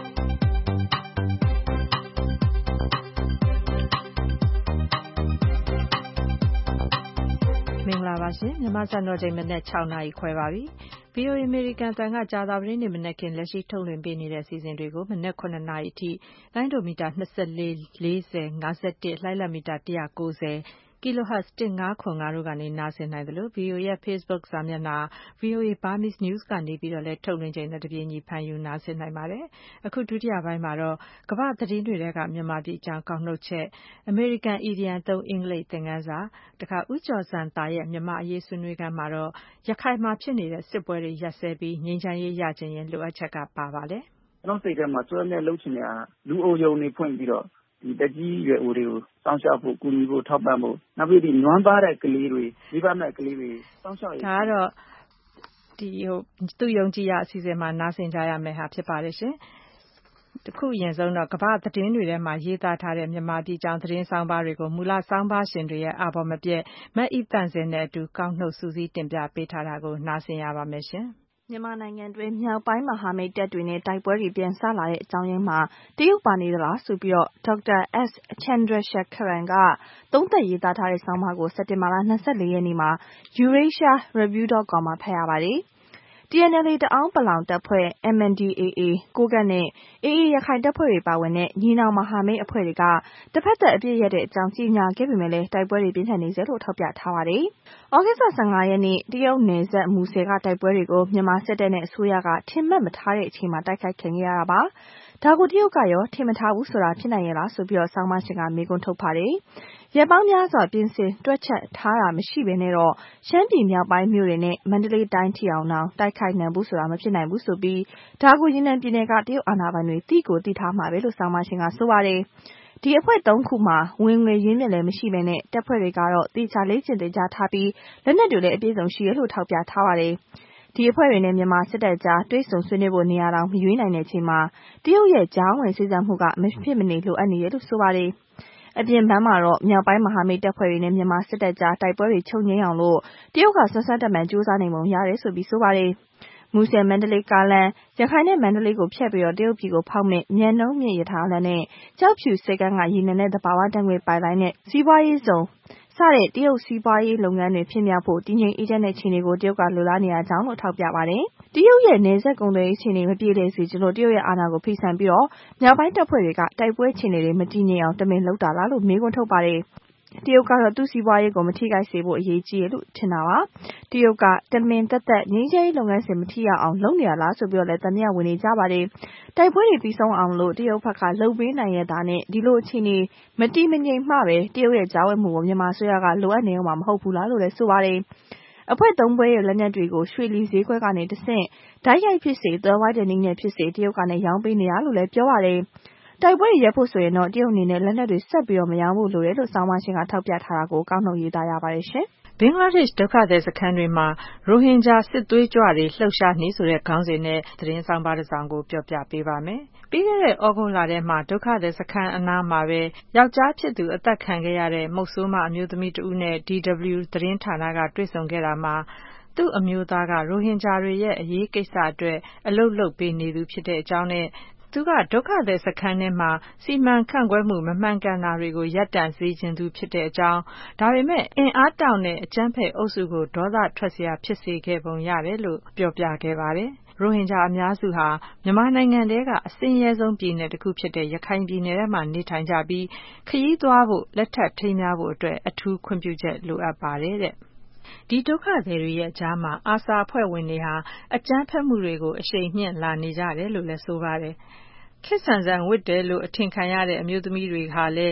မင်္ဂလာပါရှင်မြန်မာစံတော်ချိန်မနက်၆နာရီခွဲပါပြီ။ ဗွီအိုအေအမေရိကန်အသံကကြာသပတေးနေ့မနက်ခင်းလက်ရှိထုတ်လွှင့်ပေးနေတဲ့အစီအစဉ်တွေကိုမနက်၇နာရီအထိလိုင်းဒိုမီတာ၂၄ ၄၀ ၅၁လှိုင်းလတ်မီတာ၁၉၀kilohertz ၁၅၇၅တို့ကနေနားဆင်နိုင်သလို ဗွီအိုအေရဲ့ Facebook စာမျက်နှာ ဗွီအိုအေ Burmese News ကနေပြီးတော့လည်းထုတ်လွှင့်ချိန်နဲ့တပြေးညီဖန်ယူနားဆင်နိုင်ပါတယ်။အခုဒုတိယပိုင်းမှာတော့ကမ္ဘာသတင်းတွေထဲကမြန်မာပြည်အကြောင်းကောက်နှုတ်ချက်အမေရိကန်အီဒီယံသုံးအင်္ဂလိပ်သင်ခန်းစာတခါဦးကျော်စံတာရဲ့မြန်မာအရေးဆွေးနွေးခန်းမှာတော့ရခိုင်မှာဖြစ်နေတဲ့စစ်ပွဲတွေရပ်စဲပြီးငြိမ်းချမ်းရေးရခြင်းရဲ့လိုအပ်ချက်ကပါပါလဲ။ကျွန်တော်စိတ်ထဲမှာစွဲမြဲလှုပ်ချင်တဲ့လူအိုယုံနေဖွင့်ပြီးတော့ဒီတကြီးရွယ်အိုတွေကိုစောင့်ရှောက်ဖို့ကူညီဖို့ထောက်ပံ့ဖို့နောက်ပြီးဒီနွမ်းပါတဲ့ကလေးတွေမိဘမဲ့ကလေးတွေစောင့်ရှောက်ရေးဒါကတော့ဒီဟိုသူယုံကြည်ရအစီအစဉ်မှာနားဆင်ကြရမယ်ဟာဖြစ်ပါတယ်ရှင်။တခုအရင်ဆုံးတော့ကမ္ဘာသတင်းတွေထဲမှာရေးသားထားတဲ့မြန်မာပြည်ကြောင်သတင်းဆောင်ပါတွေကိုမူလဆောင်ပါရှင်တွေရဲ့အာဘော်မပြည့်မတ်ဤတန့်စင်နဲ့အတူကောက်နှုတ်စူးစီးတင်ပြပေးထားတာကိုနားဆင်ရပါမယ်ရှင်။မြန်မာနိုင်ငံတွင်းမြောက်ပိုင်းမဟာမိတ်တပ်တွေနဲ့တိုက်ပွဲတွေပြန်ဆလာတဲ့အကြောင်းရင်းမှာတရုတ်ပါနေသလားဆိုပြီးတော့ဒေါက်တာ S Chandrasekaran ကသုံးသပ်ရေးသားထားတဲ့ဆောင်းပါးကိုစက်တင်ဘာလ၂၄ရက်နေ့မှာ Eurasia Review dot com မှာဖတ်ရပါတယ်။ T N L A တအောင်းပလောင်တပ်ဖွဲ့ M N D A A ကိုးကန့်နဲ့ A A ရခိုင်တပ်ဖွဲ့တွေပါဝင်တဲ့ညီနောင်မဟာမိတ်အဖွဲ့တွေကတစ်ဖက်သက်အပြစ်ရတဲ့အကြောင်းကြေညာခဲ့ပေမဲ့လည်းတိုက်ပွဲတွေပြင်းထန်နေစေလို့ထောက်ပြထားပါတယ်။ဩဂုတ်လ၁၅ရက်နေ့တရုတ်နယ်စပ်မူဆယ်ကတိုက်ပွဲတွေကိုမြန်မာစစ်တပ်နဲ့အစိုးရကထင်မှတ်မထားတဲ့အချိန်မှာတိုက်ခိုက်ခံခဲ့ရတာပါ။ဒါကိုတရုတ်ကရောထင်မထားဘူးဆိုတာဖြစ်နိုင်ရဲ့လားဆိုပြီးတော့ဆောင်းပါရှင်ကမေးခွန်းထုတ်ပါတယ်။ရပ်ပေါင်းများစွာပြင်ဆင်တွက်ချက်ထားတာမရှိဘဲနဲ့တော့ရှမ်းပြည်မြောက်ပိုင်းမြို့တွေနဲ့မန္တလေးတိုင်းထီအောင်တောင်တိုက်ခိုက်နိုင်ဘူးဆိုတာမဖြစ်နိုင်ဘူးဆိုပြီးဒါကိုယူနန်ပြည်နယ်ကတရုတ်အာဏာပိုင်တွေသိကိုသိထားမှာပဲလို့ဆောင်းပါရှင်ကဆိုပါတယ်။ဒီအဖွဲ့သုံးခုမှာဝင်ငွေရင်းမြစ်လည်းမရှိဘဲနဲ့တပ်ဖွဲ့တွေကတော့တေချာလေးကျင့်တေချာထားပြီးလက်နက်တွေလည်းအပြည့်စုံရှိရလို့ထောက်ပြထားပါတယ်။ဒီအဖွဲ့တွေနဲ့မြန်မာစစ်တပ်ကြားတွေ့ဆုံဆွေးနွေးဖို့နေရာတောင်မရွေးနိုင်တဲ့အချိန်မှာတရုတ်ရဲ့ကြားဝင်စေ့စပ်မှုကမဖြစ်မနေလိုအပ်နေတယ်လို့ဆိုပါတယ်။အပြင်ပန်းမှာတော့မြောက်ပိုင်းမဟာမိတ်တပ်ဖွဲ့တွေနဲ့မြန်မာစစ်တပ်ကြားတိုက်ပွဲတွေချုပ်ငြိမ်းအောင်လို့တရုတ်ကဆွမ်းဆွမ်းတက်မှန်ကြိုးစားနေပုံရတယ်ဆိုပြီးဆိုပါတယ်။မူဆယ်မန္တလေးကားလမ်းရခိုင်နဲ့မန္တလေးကိုဖြတ်ပြီးတော့တရုတ်ပြည်ကိုဖောက်မဲ့မြန်နှုံးမြင့်ရထားလမ်းနဲ့ကြောက်ဖြူစိတ်ကန်းကရေနံနဲ့သဘာဝဓာတ်ငွေပိုက်လိုင်းနဲ့စီးပွားရေးစုံစတဲ့တရုတ်စီးပွားရေးလုပ်ငန်းတွေဖြစ်မြောက်ဖို့တည်ငြိမ်အေးချမ်းတဲ့ခြေတွေကိုတရုတ်ကလိုလားနေရကြောင်းလို့ထောက်ပြပါတယ်။တရုတ်ရဲ့နယ်စပ်ကုန်သွယ်ရေးခြေနေမပြေလည်စေချင်လို့တရုတ်ရဲ့အာဏာကိုဖိဆန်ပြီးတော့မြောက်ပိုင်းတပ်ဖွဲ့တွေကတိုက်ပွဲခြေနေတွေမတည်ငြိမ်အောင်တမင်လုပ်တာလားလို့မေးခွန်းထုတ်ပါတယ်။တရုတ်ကတော့သူ့စီးပွားရေးကိုမထိခိုက်စေဖို့အရေးကြီးတယ်လို့ထင်တာပါ။တရုတ်ကတမင်သက်သက်ငြိမ်းချမ်းရေးလုပ်ငန်းစဉ်မထိရအောင်လုပ်နေရလားဆိုပြီးတော့လည်းတမယဝင်နေကြပါတယ်။တိုက်ပွဲတွေပြီးဆုံးအောင်လို့တရုတ်ဘက်ကလှုပ်ပေးနိုင်ရတာနဲ့ဒီလိုအခြေအနေမတည်မငြိမ်မှပဲတရုတ်ရဲ့ကြားဝင်မှုကိုမြန်မာဆိုရကလိုအပ်နေအောင်မှာမဟုတ်ဘူးလားလို့လည်းဆိုပါတယ်။အဖွဲ့သုံးပွဲရဲ့လက်နက်တွေကိုရွှေလီဈေးကွက်ကနေတဆင့်ဓာတ်ရိုက်ဖြစ်စေသွယ်ဝိုက်တဲ့နည်းနဲ့ဖြစ်စေတရုတ်ကနေရောင်းပေးနေရလို့လည်းပြောပါတယ်။တိုက်ပွဲရပ်ဖို့ဆိုရင်တော့တရုတ်အနေနဲ့လက်နက်တွေဆက်ပြီးတော့မရောင်းဖို့လိုတယ်လို့ဆောင်းပါရှင်ကထောက်ပြထားတာကိုကောက်နှုတ်ရေးသားရပါတယ်ရှင်။ဘင်္ဂလားဒေ့ရှ်ဒုက္ခသည်စခန်းတွေမှာရိုဟင်ဂျာစစ်သွေးကြွတွေလှုပ်ရှားနေဆိုတဲ့ခေါင်းစဉ်နဲ့သတင်းဆောင်ပါတစ်စောင်ကိုပြောပြပေးပါမယ်။ပြီးခဲ့တဲ့ဩဂုတ်လထဲမှာဒုက္ခသည်စခန်းအနားမှာပဲယောက်ျားဖြစ်သူအသက်ခံခဲ့ရတဲ့မုတ်ဆိုးမအမျိုးသမီးတဦးနဲ့ D W သတင်းဌာနကတွေ့ဆုံခဲ့တာမှာသူ့အမျိုးသားကရိုဟင်ဂျာတွေရဲ့အရေးကိစ္စအတွက်အလုပ်လုပ်ပေးနေသူဖြစ်တဲ့အကြောင်းနဲ့သူကဒုက္ခသည်စခန်းထဲမှာစီမံခန့်ခွဲမှုမမှန်ကန်တာတွေကိုရပ်တန့်စေချင်သူဖြစ်တဲ့အကြောင်းဒါပေမဲ့အင်အားတောင့်တဲ့အကြမ်းဖက်အုပ်စုကိုဒေါသထွက်စရာဖြစ်စေခဲ့ပုံရတယ်လို့ပြောပြခဲ့ပါတယ်။ရိုဟင်ဂျာအများစုဟာမြန်မာနိုင်ငံထဲကအဆင်းရဲဆုံးပြည်နယ်တစ်ခုဖြစ်တဲ့ရခိုင်ပြည်နယ်ထဲမှာနေထိုင်ကြပြီးခရီးသွားဖို့လက်ထပ်ထိမ်းများဖို့အတွက်အထူးခွင့်ပြုချက်လိုအပ်ပါတယ်တဲ့။ဒီဒုက္ခသည်တွေရဲ့ကြားမှာအာဆာအဖွဲ့ဝင်တွေဟာအကြမ်းဖက်မှုတွေကိုအရှိန်မြင့်လာနေကြတယ်လို့လည်းဆိုပါတယ်။ခေတ်ဆန်ဆန်ဝတ်တယ်လို့အထင်ခံရတဲ့အမျိုးသမီးတွေဟာလည်း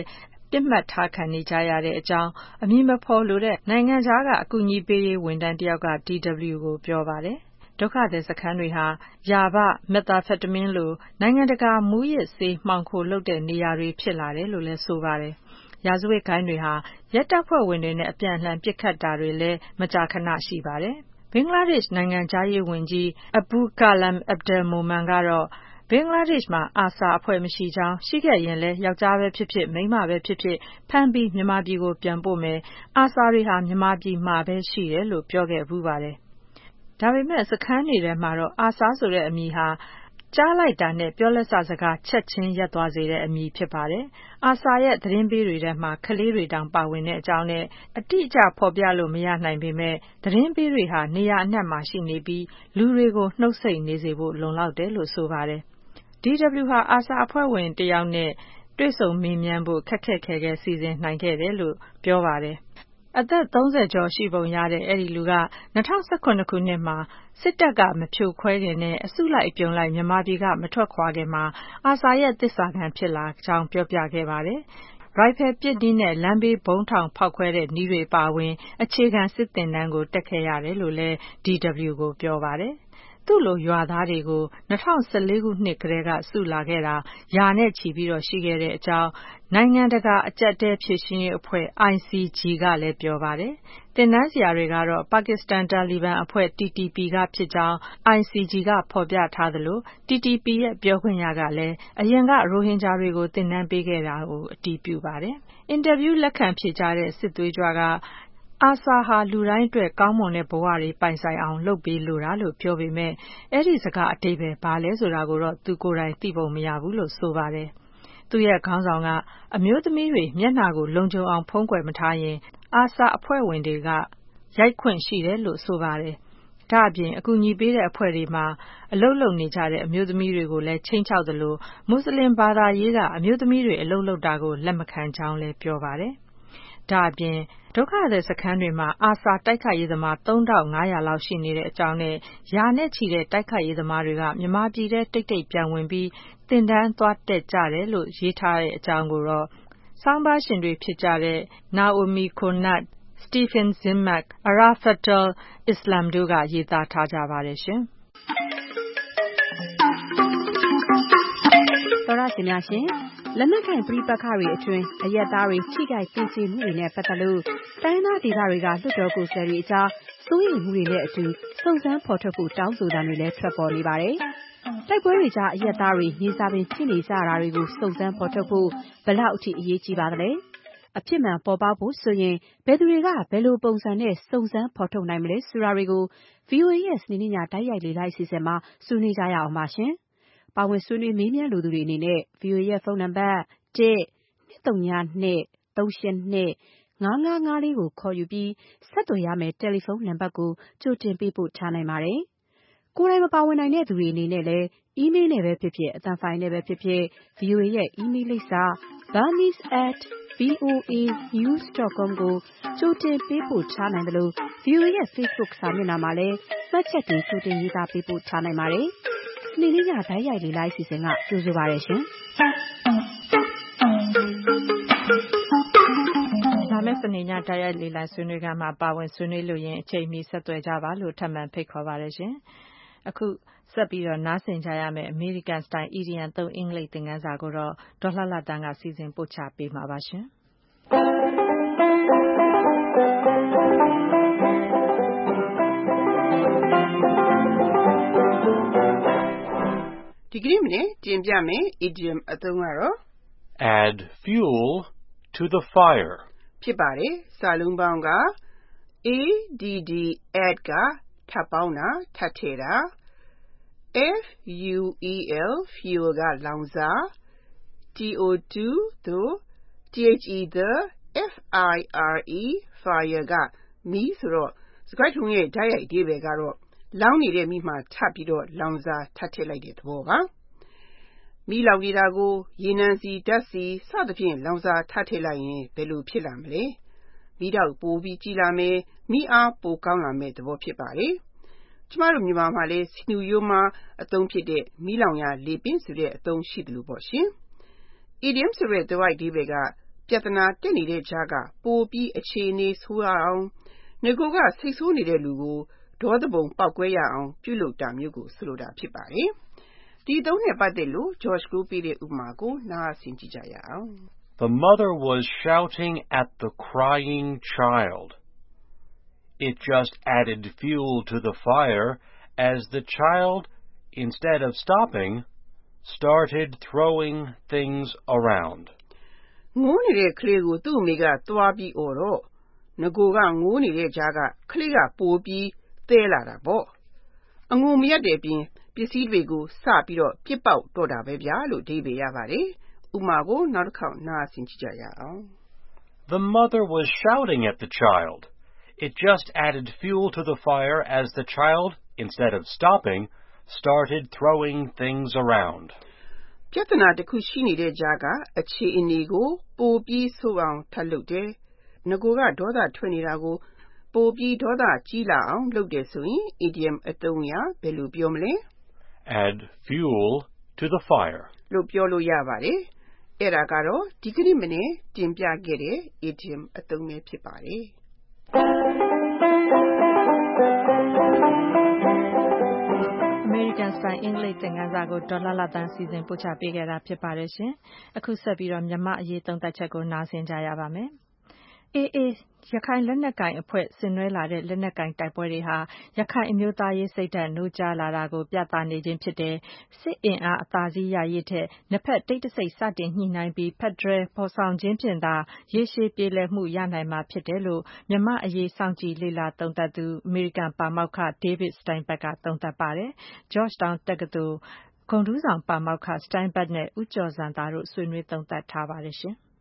ပစ်မှတ်ထားခံနေကြရတဲ့အကြောင်းအမည်မဖော်လိုတဲ့နိုင်ငံခြားကအကူအညီပေးရေးဝန်ထမ်းတယောက်က D W ကိုပြောပါတယ်။ဒုက္ခသည်စခန်းတွေဟာယာဘမက်သာဖက်တမင်းလိုနိုင်ငံတကာမူရစ်ဆေးမှောင်ခိုလုပ်တဲ့နေရာတွေဖြစ်လာတယ်လို့လည်းဆိုပါတယ်။ရာဇဝတ်ဂိုဏ်းတွေဟာရဲတပ်ဖွဲ့ဝင်တွေနဲ့အပြန်အလှန်ပစ်ခတ်တာတွေလည်းမကြာခဏရှိပါတယ်။ဘင်္ဂလားဒေ့ရှ်နိုင်ငံခြားရေးဝန်ကြီး Abul Kalam Abdul Momen ကတော့ဘင်္ဂလားဒေ့ရှ်မှာအာဆာအဖွဲ့မရှိကြောင်းရှိခဲ့ရင်လည်းယောက်ျားပဲဖြစ်ဖြစ်မိန်းမပဲဖြစ်ဖြစ်ဖမ်းပြီးမြန်မာပြည်ကိုပြန်ပို့မယ်အာဆာတွေဟာမြန်မာပြည်မှာပဲရှိတယ်လို့ပြောခဲ့ဘူးပါတယ်။ဒါပေမဲ့စခန်းတွေထဲမှာတော့အာဆာဆိုတဲ့အမည်ဟာကြားလိုက်တာနဲ့ပြောလက်စစကားချက်ချင်းရက်သွားစေတဲ့အမည်ဖြစ်ပါတယ်။အာဆာရဲ့သတင်းပေးတွေထဲမှာကလေးတွေတောင်ပါဝင်တဲ့အကြောင်းနဲ့အတိအကျဖော်ပြလို့မရနိုင်ပေမဲ့သတင်းပေးတွေဟာနေရာအနှံ့မှာရှိနေပြီးလူတွေကိုနှုတ်ဆက်နေစေဖို့လုံလောက်တယ်လို့ဆိုပါတယ်။ D W ဟာအာဆာအဖွဲ့ဝင်တယောက်နဲ့တွေ့ဆုံမေးမြန်းဖို့ခက်ခက်ခဲခဲစီစဉ်နိုင်ခဲ့တယ်လို့ပြောပါတယ်။အသက်သုံးဆယ်ကျော်ရှိပုံရတဲ့အဲ့ဒီလူက၂၀၁၇ခုနှစ်မှာစစ်တပ်ကမဖြိုခွဲခင်နဲ့အစုလိုက်အပြုံလိုက်မြန်မာပြည်ကမထွက်ခွာခင်မှာအာဆာရဲ့သစ္စာခံဖြစ်လာကြောင်းပြောပြခဲ့ပါတယ်။ရိုင်ဖယ်ပစ်နည်းနဲ့လမ်းဘေးဘုံထောင်ဖောက်ခွဲတဲ့နည်းတွေပါဝင်အခြေခံစစ်သင်တန်းကိုတက်ခဲ့ရတယ်လို့လည်း D W ကိုပြောပါတယ်။သူ့လိုရွာသားတွေကို၂၀၁၄ခုနှစ်ကတည်းကစုလာခဲ့တာရာနဲ့ချီပြီးတော့ရှိခဲ့တဲ့အကြောင်းနိုင်ငံတကာအကြက်တဲဖြည့်ရှင်ရေးအဖွဲ့ I C G ကလည်းပြောပါတယ်။သင်တန်းဆရာတွေကတော့ပါကစ္စတန်တာလီဘန်အဖွဲ့ T T P ကဖြစ်ကြောင်း I C G ကဖော်ပြထားသလို T T P ရဲ့ပြောခွင့်ရကလည်းအရင်ကရိုဟင်ဂျာတွေကိုသင်တန်းပေးခဲ့တာကိုအတည်ပြုပါတယ်။အင်တာဗျူးလက်ခံဖြေကြားတဲ့စစ်သွေးကြွကအာဆာဟာလူတိုင်းအတွက်ကောင်းမွန်တဲ့ဘဝတွေပိုင်ဆိုင်အောင်လုပ်ပေးလိုတာလို့ပြောပေမဲ့အဲ့ဒီစကားအတိတ်ပဲဘာလဲဆိုတာကိုတော့သူကိုယ်တိုင်သိပုံမရဘူးလို့ဆိုပါတယ်။သူရဲ့ခေါင်းဆောင်ကအမျိုးသမီးတွေမျက်နှာကိုလုံခြုံအောင်ဖုံးကွယ်မထားရင်အာဆာအဖွဲ့ဝင်တွေကရိုက်ခွင့်ရှိတယ်လို့ဆိုပါတယ်။ဒါအပြင်အကူအညီပေးတဲ့အဖွဲ့တွေမှာအလုပ်လုပ်နေကြတဲ့အမျိုးသမီးတွေကိုလည်းချိန်ချောက်သလိုမွတ်စလင်ဘာသာရေးကအမျိုးသမီးတွေအလုပ်လုပ်တာကိုလက်မခံကြောင်းလည်းပြောပါတယ်။ဒါအပြင်ဒုက္ခသည်စခန်းတွေမှာအာဆာတိုက်ခိုက်ရေးသမားသုံးထောင်ငါးရာလောက်ရှိနေတဲ့အကြောင်းနဲ့ရာနဲ့ချီတဲ့တိုက်ခိုက်ရေးသမားတွေကမြန်မာပြည်ထဲတိတ်တိတ်ပြန်ဝင်ပြီးသင်တန်းသွားတက်ကြတယ်လို့ရေးထားတဲ့အကြောင်းကိုတော့ဆောင်းပါးရှင်တွေဖြစ်ကြတဲ့ Naomi Conrad, Stephen Zimak, Arafatul Islam တို့ကရေးသားထားကြပါတယ်ရှင်။သောရရှင်များရှင်လက်နက်ကိုင်ပြိပက္ခတွေအတွင်းအရက်သားတွေထိခိုက်ပင်စီမှုတွေနဲ့ပတ်သက်လို့တိုင်းသားဒေသတွေကလွှတ်တော်ကိုယ်စားလှယ်တွေအကြားစိုးရိမ်မှုတွေနဲ့အတူစုံစမ်းဖော်ထုတ်ဖို့တောင်းဆိုတာတွေလည်းထွက်ပေါ်နေပါတယ်။တိုက်ပွဲတွေကြားအရက်သားတွေနေစာပင်ဖြစ်နေကြတာတွေကိုစုံစမ်းဖော်ထုတ်ဖို့ဘယ်လောက်အထိအရေးကြီးပါသလဲ။အဖြစ်မှန်ပေါ်ပေါက်ဖို့ဆိုရင်ဘယ်သူတွေကဘယ်လိုပုံစံနဲ့စုံစမ်းဖော်ထုတ်နိုင်မလဲဆိုတာတွေကို V O A ရဲ့စနေနေ့ညတိုက်ရိုက်လေ့လာအစီအစဉ်မှာဆွေးနွေးကြရအောင်ပါရှင်။ပါဝင်ဆွေးနွေးမေးမြန်းလိုသူတွေအနေနဲ့ V O A ရဲ့ဖုန်းနံပါတ်တစ် ၂၃၂ ၃၈၂ ၅၅၅လေးကိုခေါ်ယူပြီးဆက်သွယ်ရမယ့်တယ်လီဖုန်းနံပါတ်ကိုကြိုတင်ပေးပို့ထားနိုင်ပါတယ်။ကိုယ်တိုင်မပါဝင်နိုင်တဲ့သူတွေအနေနဲ့လည်းအီးမေးလ်နဲ့ပဲဖြစ်ဖြစ်အသံဖိုင်နဲ့ပဲဖြစ်ဖြစ် V O A ရဲ့အီးမေးလ်လိပ်စာ burmese at voa news dot com ကိုကြိုတင်ပေးပို့ထားနိုင်တယ်လို့ V O A ရဲ့ Facebook စာမျက်နှာမှာလည်းမှတ်ချက်တွေကြိုတင်ရေးသားပေးပို့ထားနိုင်ပါတယ်။နေ့နေ့ညတိုင်းရိုက်လေ့လာအစီအစဉ်ကကြိုဆိုပါရရှင်။လာမယ့်စနေညတိုက်ရိုက်လေ့လာဆွေးနွေးခန်းမှာပါဝင်ဆွေးနွေးလို့ရင်အချိန်မီဆက်သွယ်ကြပါလို့ထပ်မံဖိတ်ခေါ်ပါရရှင်။အခုဆက်ပြီးတော့နားဆင်ကြရမယ့် American Style Idiom သုံးအင်္ဂလိပ်သင်ခန်းစာကိုတော့ဒေါ်လှလှတန်းကစီစဉ်ပို့ချပေးမှာပါရှင်။ဒီကနေ့မနေ့တင်ပြမယ် idiom အသုံးကတော့ add fuel to the fire ဖြစ်ပါတယ်။စာလုံးပေါင်းက add add ကထပ်ပေါင်းတာထပ်ထည့်တာ fuel fuel ကလောင်စာ to သို့ the fire fire ကမီးဆိုတော့စကားထုံးရဲ့ဓာတ်ရိုက်အဓိပ္ပာယ်ကတော့လောင်နေတဲ့မီးမှာထပ်ပြီးတော့လောင်စာထပ်ထည့်လိုက်တဲ့သဘောပါ။မီးလောင်နေတာကိုရေနံစီဓာတ်စီစသဖြင့်လောင်စာထပ်ထည့်လိုက်ရင်ဘယ်လိုဖြစ်လာမလဲ။မီးတောက်ပိုပြီးကြီးလာမယ်မီးအားပိုကောင်းလာမယ့်သဘောဖြစ်ပါတယ်။ကျမတို့မြန်မာမှာလည်းစီနူရိုးမှာအသုံးဖြစ်တဲ့မီးလောင်ရာလေပင့်ဆိုတဲ့အသုံးရှိတယ်လို့ပေါ့ရှင်။ idiom ဆိုတဲ့သွယ်ဝိုက်အဓိပ္ပာယ်ကပြပြဿနာတက်နေတဲ့ကြားကပိုပြီးအခြေအနေဆိုးအောင်ငကိုကစိတ်ဆိုးနေတဲ့လူကိုဒေါသပုံပောက်ကွဲရအောင်ပြုလုပ်တာမျိုးကိုဆိုလိုတာဖြစ်ပါတယ်။ဒီသုံးနဲ့ပတ်သက်လို့ George ကိုပေးတဲ့ဥပမာကိုနားဆင်ကြည့်ကြရအောင်။ The mother was shouting at the crying child. It just added fuel to the fire as the child, instead of stopping, started throwing things around. ငိုးနေတဲ့ကလေးကိုသူ့အမေကသွားပြီးအော်တော့ငကိုကငိုးနေတဲ့ကြားကကလေးကပိုပြီးသဲလာတာပေါ့။အငိုမရတဲ့အပြင်ပစ္စည်းတွေကိုစပြီးတော့ပြစ်ပေါက်တော့တာပဲဗျာလို့အဓိပ္ပာယ်ရပါတယ်။ဥပမာကိုနောက်တစ်ခေါက်နားဆင်ကြည့်ကြရအောင်။ The mother was shouting at the child. It just added fuel to the fire as the child, instead of stopping, started throwing things around. ပြဿနာတစ်ခုရှိနေတဲ့ကြားကအခြေအနေကိုပိုပြီးဆိုးအောင်ထပ်လုပ်တယ်။ငကိုကဒေါသထွက်နေတာကိုပိုပြီးဒေါသကြီးလာအောင်လုပ်တယ်ဆိုရင် idiom အသုံးအရဘယ်လိုပြောမလဲ Add fuel to the fire. လို့ပြောလို့ရပါတယ်။အဲ့ဒါကတော့ဒီကနေ့မနေ့တင်ပြခဲ့တဲ့ idiom အသုံးပဲဖြစ်ပါတယ်။ American Style English သင်ခန်းစာကိုဒေါ်လာလာတန်းစီစဉ်ပို့ချပေးခဲ့တာဖြစ်ပါတယ်ရှင်။အခုဆက်ပြီးတော့မြန်မာအရေးသုံးသပ်ချက်ကိုနားဆင်ကြရပါမယ်။ အေးအေးရခိုင်လက်နက်ကိုင်အဖွဲ့ဆင်နွှဲလာတဲ့လက်နက်ကိုင်တိုက်ပွဲတွေဟာရခိုင်အမျိုးသားရေးစိတ်ဓာတ်နိုးကြားလာတာကိုပြသနေခြင်းဖြစ်တယ်။စစ်အင်အားအသာစီးရရေးထက်နှစ်ဖက်တိတ်တဆိတ်စတင်ညှိနှိုင်းပြီးဖက်ဒရယ်ဖော်ဆောင်ခြင်းဖြင့်သာရေရှည်ပြေလည်မှုရနိုင်မှာဖြစ်တယ်လို့မြန်မာအရေးစောင့်ကြည့်လေ့လာသုံးသပ်သူအမေရိကန်ပါမောက္ခ David Steinberg ကသုံးသပ်ပါတယ်။ Georgetown တက္ကသိုလ်ဂုဏ်ထူးဆောင်ပါမောက္ခ Steinberg နဲ့ဦးကျော်ဇံသာတို့ဆွေးနွေးသုံးသပ်ထားပါတယ်ရှင်။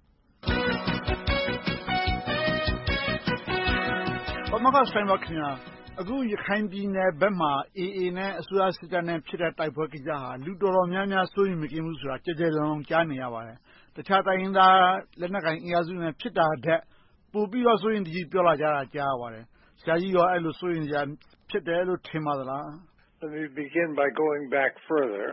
ပါမောက္ခ Steinberg ခင်ဗျာအခုရခိုင်ပြည်နယ်ဘက်မှာ အေအေနဲ့အစိုးရစစ်တပ်နဲ့ဖြစ်တဲ့တိုက်ပွဲကိစ္စဟာလူတော်တော်များများစိုးရိမ်မကင်းဘူးဆိုတာကြဲကြဲလောင်လောင်ကြားနေရပါတယ်။တခြားတိုင်းရင်းသားလက်နက်ကိုင်အင်အားစုတွေနဲ့ဖြစ်တာထက်ပိုပြီးတော့စိုးရိမ်တကြီးပြောလာကြတာကြားရပါတယ်။ဆရာကြီးရောအဲ့လိုစိုးရိမ်စရာဖြစ်တယ်လို့ထင်ပါသလား။ Let me begin by going back further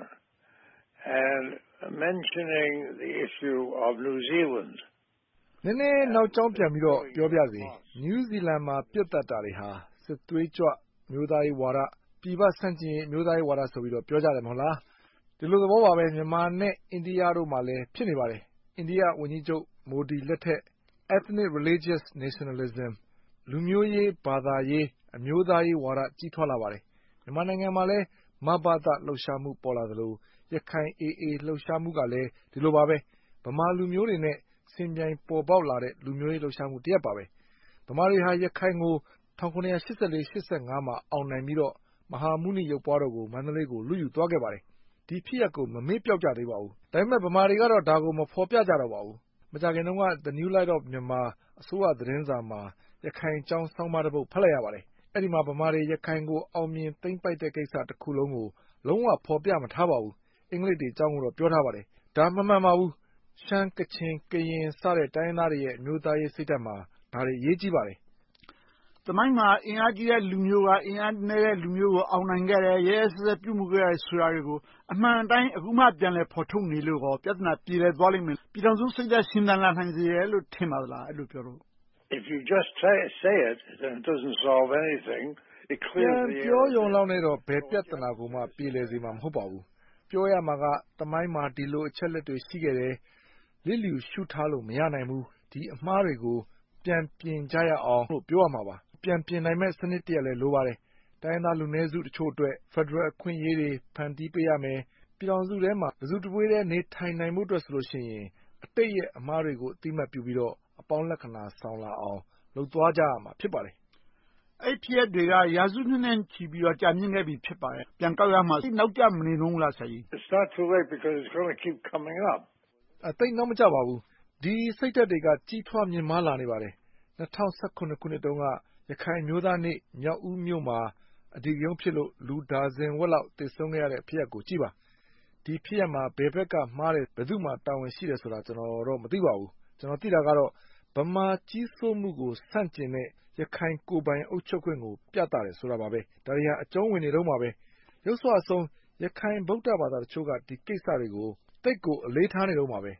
and mentioning the issue of New Zealand. နည်းနည်းနောက်ကျောင်းပြန်ပြီးတော့ပြောပြစီနယူးဇီလန်မှာပြတ်တက်တာတွေဟာစစ်သွေးကြွမျိုးသားရေးဝါဒပြည်ပဆန့်ကျင်ရေးမျိုးသားရေးဝါဒဆိုပြီးတော့ပြောကြတယ်မဟုတ်လားဒီလိုသဘောပါပဲမြန်မာနဲ့အိန္ဒိယတို့မှာလည်းဖြစ်နေပါတယ်အိန္ဒိယဝန်ကြီးချုပ်မိုဒီလက်ထက် ethnic religious nationalism လူမျိုးရေးဘာသာရေးအမျိုးသားရေးဝါဒကြီးထွားလာပါတယ်မြန်မာနိုင်ငံမှာလည်းမဘသလှုပ်ရှားမှုပေါ်လာသလိုရခိုင်အေအေလှုပ်ရှားမှုကလည်းဒီလိုပါပဲဗမာလူမျိုးတွေနဲ့စင်ပြိုင်ပေါ်ပေါက်လာတဲ့လူမျိုးရေးလှုပ်ရှားမှုတစ်ရပ်ပါပဲဗမာတွေဟာရခိုင်ကို၁၉၈၄ ၈၅မှာအောင်နိုင်ပြီးတော့မဟာမုနိရုပ်ပွားတော်ကိုမန္တလေးကိုလူယူသွားခဲ့ပါတယ်ဒီဖြစ်ရပ်ကိုမမေ့ပျောက်ကြသေးပါဘူးဒါပေမဲ့ဗမာတွေကတော့ဒါကိုမဖော်ပြကြတော့ပါဘူးမကြာခင်တုန်းက The New Light of Myanmar အစိုးရသတင်းစာမှာရခိုင်အကြောင်းဆောင်းပါးတစ်ပုဒ်ဖတ်လိုက်ရပါတယ်အဲ့ဒီမှာဗမာတွေရခိုင်ကိုအောင်မြင်သိမ်းပိုက်တဲ့ကိစ္စတစ်ခုလုံးကိုလုံးဝဖော်ပြမထားပါဘူးအင်္ဂလိပ်တွေအကြောင်းကိုတော့ပြောထားပါတယ်ဒါမမှန်ပါဘူးရှမ်းကချင်ကရင်စတဲ့တိုင်းရင်းသားတွေရဲ့အမျိုးသားရေးစိတ်ဓာတ်မှာဒါတွေအရေးကြီးပါတယ်သမိုင်းမှာအင်အားကြီးတဲ့လူမျိုးကအင်အားနည်းတဲ့လူမျိုးကိုအောင်နိုင်ခဲ့တယ်ရဲရဲစက်စက်ပြုမှုခဲ့တယ်ဆိုတာတွေကိုအမှန်အတိုင်းအခုမှပြန်လည်ဖော်ထုတ်နေလို့ပြဿနာပြေလည်သွားလိမ့်မယ်ပြည်ထောင်စုစိတ်ဓာတ်ရှင်သန်လာနိုင်စေတယ်လို့ထင်ပါသလားအဲ့လိုပြောလို့ If you just say, say it then it doesn't solve anything it clears the air ပြောရုံလောက်နဲ့တော့ဘယ်ပြဿနာကိုမှပြေလည်စေမှာမဟုတ်ပါဘူးပြောရမှာကသမိုင်းမှာဒီလိုအချက်လက်တွေရှိခဲ့တယ်လစ်လျူရှုထားလို့မရနိုင်ဘူးဒီအမှားတွေကိုပြန်ပြင်ကြရအောင်လို့ပြောရမှာပါပြန်ပြင်နိုင်မဲ့စနစ်တရက်လည်းလိုပါတယ်တိုင်းသားလူနည်းစုတချို့အတွက်ဖက်ဒရယ်အခွင့်အရေးတွေဖန်တီးပေးရမယ်ပြည်ထောင်စုထဲမှာတစုတဝေးထဲနေထိုင်နိုင်မှုအတွက်ဆိုလို့ရှိရင်အတိတ်ရဲ့အမှားတွေကိုအတိမတ်ပြုပြီးတော့အပေါင်းလက္ခဏာဆောင်လာအောင်လုပ်သွားကြရမှာဖြစ်ပါတယ်အဲ့ဖြစ်ရတွေကရာစုနှစ်နဲ့ချီပြီးတော့ကြာမြင့်ခဲ့ပြီဖြစ်ပါတယ်ပြန်ကောက်ရမှာနောက်ကျမနေတော့လားဆရာကြီး It's not too late because it's going to keep coming up အသိနောက်မကျပါဘူးဒီစိတ်ဓာတ်တွေကကြီးထွားမြင့်မားလာနေပါတယ်၂၀၁၇ခုနှစ်တုန်းကရခိုင်မျိုးသားနေ့မြောက်ဦးမြို့မှာအဓိကရုဏ်းဖြစ်လို့လူဒါဇင်ဝက်လောက်သေဆုံးခဲ့ရတဲ့ဖြစ်ရပ်ကိုကြည့်ပါဒီဖြစ်ရပ်မှာဘယ်ဘက်ကမှားတယ်ဘယ်သူမှတာဝန်ရှိတယ်ဆိုတာကျွန်တော်တော့မသိပါဘူးကျွန်တော်သိတာကတော့ဗမာကြီးစိုးမှုကိုဆန့်ကျင်တဲ့ရခိုင်ကိုယ်ပိုင်အုပ်ချုပ်ခွင့်ကိုပြသတယ်ဆိုတာပါပဲဒါတွေဟာအကျုံးဝင်နေတော့မှာပဲရုပ်စွာအဆုံးရခိုင်ဗုဒ္ဓဘာသာတချို့ကဒီကိစ္စတွေကိုတိတ်ကိုအလေးထားနေတော့မှာပဲ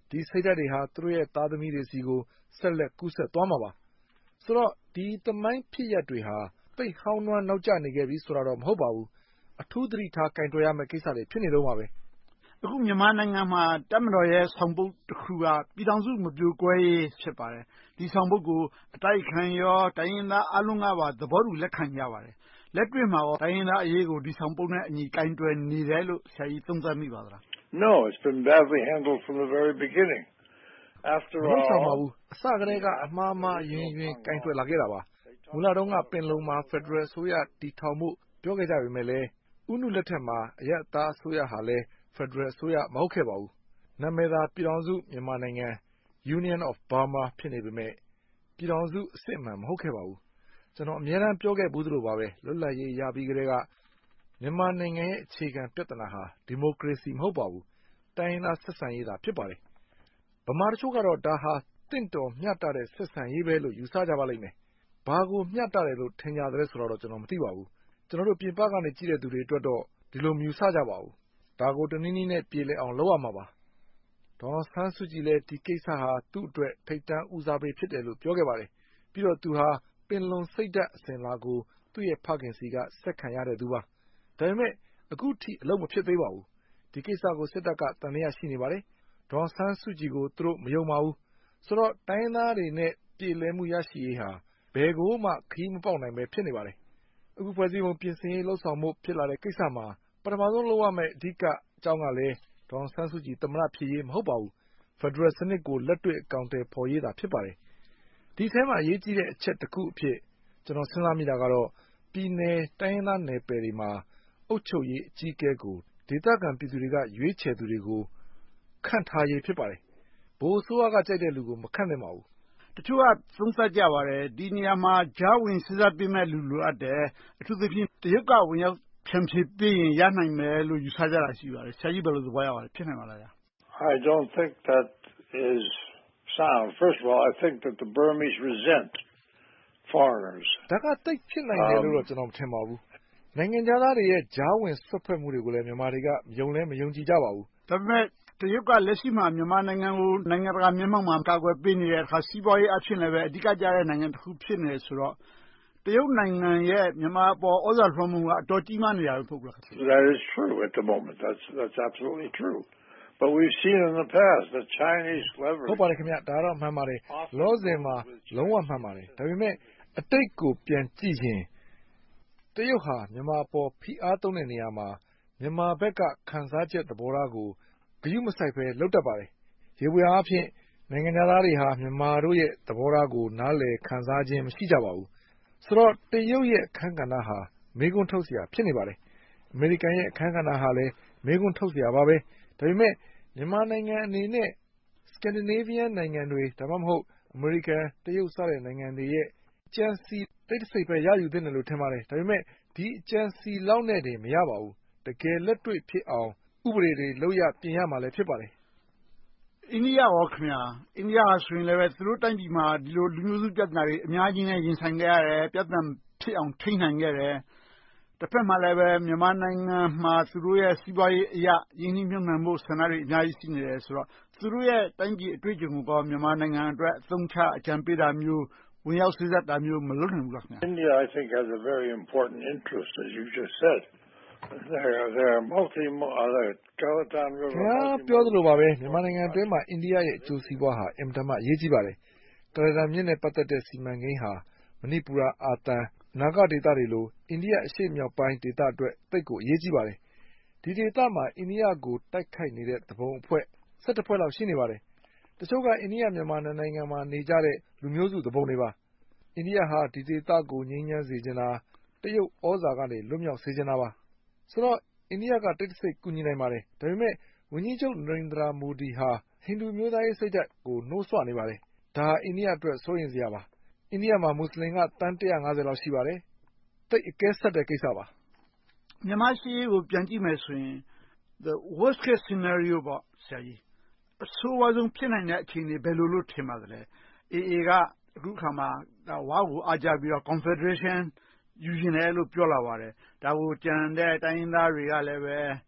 ဒီစိတ်ဓာတ်တွေဟာသူတို့ရဲ့သားသမီးတွေစီကိုဆက်လက်ကူးစက်သွားမှာပါဆိုတော့ဒီသမိုင်းဖြစ်ရပ်တွေဟာသိဟောင်းနွမ်းနောက်ကျနေခဲ့ပြီဆိုတာတော့မဟုတ်ပါဘူးအထူးသတိထားကင်တွယ်ရမယ့်ကိစ္စတွေဖြစ်နေတော့ပါပဲအခုမြန်မာနိုင်ငံမှာတပ်မတော်ရဲ့ဆောင်ပုဒ်တစ်ခုကပြည်ထောင်စုမပြိုကွဲရေးဖြစ်ပါတယ်ဒီဆောင်ပုဒ်ကိုအတိုက်ခံရောတိုင်းရင်းသားအလုံးကပါသဘောတူလက်ခံကြပါတယ်လက်တွေ့မှာရောတိုင်းရင်းသားအရေးကိုဒီဆောင်ပုဒ်နဲ့အညီကင်တွယ်နေတယ်လို့ဆရာကြီးသုံးသပ်မိပါသလား No, it's been badly handled from the very beginning. After all, မဆောင်ပါဘူးအစကတည်းကအမှားမှားယွင်းယွင်းကင်တွယ်လာခဲ့တာပါမူလတုန်းကပင်လုံမှာ Federal အစိုးရတည်ထောင်မှုပြောခဲ့ကြပေမဲ့လည်းဥနုလက်ထက်မှာအရက်သားအစိုးရဟာလည်း Federal အစိုးရမဟုတ်ခဲ့ပါဘူးနာမည်သာပြည်ထောင်စုမြန်မာနိုင်ငံ Union of Burma ဖြစ်နေပေမဲ့ပြည်ထောင်စုအစစ်အမှန်မဟုတ်ခဲ့ပါဘူးကျွန်တော်အများအားပြောခဲ့ဘူးသလိုပါပဲလွတ်လပ်ရေးရပြီးကတည်းကမြန်မာနိုင်ငံရဲ့အခြေခံပြဿနာဟာဒီမိုကရေစီမဟုတ်ပါဘူးတိုင်းရင်းသားဆက်ဆံရေးသာဖြစ်ပါတယ်ဗမာတချို့ကတော့ဒါဟာတင့်တော်မျှတတဲ့ဆက်ဆံရေးပဲလို့ယူဆကြပါလိမ့်မယ်ဘာကိုမျှတတယ်လို့ထင်ကြတယ်ဆိုတော့ကျွန်တော်မသိပါဘူးကျွန်တော်တို့ပြင်ပကနေကြည့်တဲ့သူတွေအတွက်တော့ဒီလိုမယူဆကြပါဘူးဒါကိုတနည်းနည်းနဲ့ပြေလည်အောင်လုပ်ရမှာပါဒေါ်ဆန်းစုကြည်လည်းဒီကိစ္စဟာသူ့အတွက်ထိတ်တန့်ဦးစားပေးဖြစ်တယ်လို့ပြောခဲ့ပါတယ်ပြီးတော့သူဟာပင်လုံစိတ်ဓာတ်အစဉ်လာကိုသူ့ရဲ့ဖခင်စီကဆက်ခံရတဲ့သူပါဒါပေမဲ့အခုထိအလုံးမဖြစ်သေးပါဘူးဒီကိစ္စကိုစစ်တပ်ကတန်လျက်ရှိနေပါတယ်ဒေါ်ဆန်းစုကြည်ကိုသူတို့မယုံပါဘူးဆိုတော့တိုင်းသားတွေနဲ့ပြေလည်မှုရရှိရေးဟာဘယ်ကိုမှခရီးမပေါက်နိုင်ပဲဖြစ်နေပါတယ်အခုဖွဲ့စည်းပုံပြင်ဆင်ရေးလှုပ်ဆောင်မှုဖြစ်လာတဲ့ကိစ္စမှာပထမဆုံးလုပ်ရမယ့်အဓိကအကြောင်းကလည်းဒေါ်ဆန်းစုကြည်သမ္မတဖြစ်ရေးမဟုတ်ပါဘူးဖက်ဒရယ်စနစ်ကိုလက်တွေ့အကောင်အထည်ဖော်ရေးသာဖြစ်ပါတယ်ဒီထဲမှာအရေးကြီးတဲ့အချက်တစ်ခုအဖြစ်ကျွန်တော်စဉ်းစားမိတာကတော့ပြည်နယ်တိုင်းရင်းသားနယ်ပယ်တွေမှာအုပ်ချုပ်ရေးအကြီးအကဲကိုဒေသခံပြည်သူတွေကရွေးချယ်သူတွေကိုခန့်ထားရေးဖြစ်ပါတယ်ဘိုးအစိုးရကကြိုက်တဲ့လူကိုမခန့်သင့်ပါဘူးတချို့ကသုံးသပ်ကြပါတယ်ဒီနေရာမှာကြားဝင်စဉ်းစားပေးမဲ့လူလိုအပ်တယ်အထူးသဖြင့်တရုတ်ကဝင်ရောက်ဖြန့်ဖြေပေးရင်ရနိုင်မယ်လို့ယူဆကြတာရှိပါတယ်ဆရာကြီးဘယ်လိုသဘောရပါလဲဖြစ်နိုင်ပါလား I don't think that is sound. First of all, I think that the Burmese resent foreigners. ဒါကတိတ်ဖြစ်နိုင်တယ်လို့တော့ကျွန်တော်မထင်ပါဘူးနိုင်ငံသားတွေရဲ့ကြားဝင်ဆွတ်ဖက်မှုတွေကိုလည်းမြန်မာတွေကယုံလဲမယုံကြည်ကြပါဘူးဒါပေမဲ့တရုတ်ကလက်ရှိမှာမြန်မာနိုင်ငံကိုနိုင်ငံတကာမျက်မှောက်မှာကာကွယ်ပေးနေတဲ့အခါစီးပွားရေးအဖြစ်လည်းပဲအဓိကကျတဲ့နိုင်ငံတစ်ခုဖြစ်နေဆိုတော့တရုတ်နိုင်ငံရဲ့မြန်မာပေါ်ဩဇာလွှမ်းမိုးမှုကအတော်ကြီးမားနေတာလို့ဟုတ်ကဲ့ That is true at the moment. That's that's absolutely true. But we've seen in the past the Chinese leverage. ဟုတ်ပါတယ်ခင်ဗျဒါတော့မှန်ပါတယ်လောစင်မှာလုံးဝမှန်ပါတယ်ဒါပေမဲ့အတိတ်ကိုပြန်ကြည့်ရင်တရုတ်ဟာမြန်မာပေါ်ဖိအားသုံးတဲ့နေရာမှာမြန်မာဘက်ကခံစားချက်သဘောထားကိုဂရုမစိုက်ပဲလုပ်တတ်ပါတယ်ရေပွေအားဖြင့်နိုင်ငံသားတွေဟာမြန်မာတို့ရဲ့သဘောထားကိုနားလည်ခံစားခြင်းမရှိကြပါဘူးဆိုတော့တရုတ်ရဲ့အခန်းကဏ္ဍဟာမေးခွန်းထုတ်စရာဖြစ်နေပါတယ်အမေရိကန်ရဲ့အခန်းကဏ္ဍဟာလည်းမေးခွန်းထုတ်စရာပါပဲဒါပေမဲ့မြန်မာနိုင်ငံအနေနဲ့ Scandinavian နိုင်ငံတွေဒါမှမဟုတ်အမေရိကန်တရုတ်စတဲ့နိုင်ငံတွေရဲ့ကြံစီတိတ်တဆိတ်ပဲရယူသင့်တယ်လို့ထင်ပါတယ်ဒါပေမဲ့ဒီကြံစီလောက်နဲ့တည်းမရပါဘူးတကယ်လက်တွေ့ဖြစ်အောင်ဥပဒေတွေလုပ်ရပြင်ရမှာလည်းဖြစ်ပါတယ်အိန္ဒိယရောခင်ဗျာအိန္ဒိယကဆိုရင်လည်းပဲသူတို့တိုင်းပြည်မှာဒီလိုလူမျိုးစုပြဿနာတွေအများကြီးနဲ့ရင်ဆိုင်ခဲ့ရတယ်ပြဿနာဖြစ်အောင်ထိန်းနိုင်ခဲ့တယ်တစ်ဖက်မှာလည်းပဲမြန်မာနိုင်ငံမှာသူတို့ရဲ့စီးပွားရေးအရာရင်းနှီးမြှုပ်နှံမှုဆန္ဒတွေအများကြီးရှိနေတယ်ဆိုတော့သူတို့ရဲ့တိုင်းပြည်အတွေ့အကြုံကိုမြန်မာနိုင်ငံအတွက်အသုံးချအကြံပေးတာမျိုးဝင်ရောက်စေ့စပ်တာမျိုးမလုပ်နိုင်ဘူးလားခင်ဗျာ India I think has a very important interest as you just said there there are multi other Galatan River ပြောသလိုပါပဲမြန်မာနိုင်ငံအတွင်းမှာအိန္ဒိယရဲ့အကျိုးစီးပွားဟာအင်မတန်မှအရေးကြီးပါတယ်ကလဒန်မြစ်နဲ့ပတ်သက်တဲ့စီမံကိန်းဟာမဏိပူရအာသံနာဂဒေသတွေလိုအိန္ဒိယအရှေ့မြောက်ပိုင်းဒေသအတွက်သိပ်ကိုအရေးကြီးပါတယ်ဒီဒေသမှာအိန္ဒိယကိုတိုက်ခိုက်နေတဲ့သဘုံအဖွဲ့၁၁ဖွဲ့လောက်ရှိနေပါတယ်တချို့ကအိန္ဒိယမြန်မာနိုင်ငံမှာနေကြတဲ့လူမျိုးစုသဘုံတွေပါအိန္ဒိယဟာဒီဒေသကိုငြိမ်းချမ်းစေချင်တာတရုတ်ဩဇာကနေလွတ်မြောက်စေချင်တာပါဆိုတော့အိန္ဒိယကတိတ်တဆိတ်ကူညီနိုင်ပါတယ်ဒါပေမဲ့ဝန်ကြီးချုပ်နရိန္ဒရာမိုဒီဟာဟိန္ဒူမျိုးသားရေးစိတ်ဓာတ်ကိုနှိုးဆွနေပါတယ်ဒါအိန္ဒိယအတွက်စိုးရိမ်စရာပါအိန္ဒိယမှာမွတ်စလင်ကတန်း၁၅၀လောက်ရှိပါတယ်တိတ်အကဲဆက်တဲ့ကိစ္စပါမြန်မာရှိရေးကိုပြန်ကြည့်မယ်ဆိုရင် the worst case scenario ပေါ့ဆရာကြီးအဆိုးဝါးဆုံးဖြစ်နိုင်တဲ့အခြေအနေဘယ်လိုလို့ထင်ပါသလဲ အေအေ ကအခုခါမှာဝါကိုအားကြပြီးတော့ Confederation ယူရှင်တယ်လို့ပြောလာပါတယ်ဒါကိုကြံတဲ့တိုင်းရင်းသားတွေကလည်းပဲ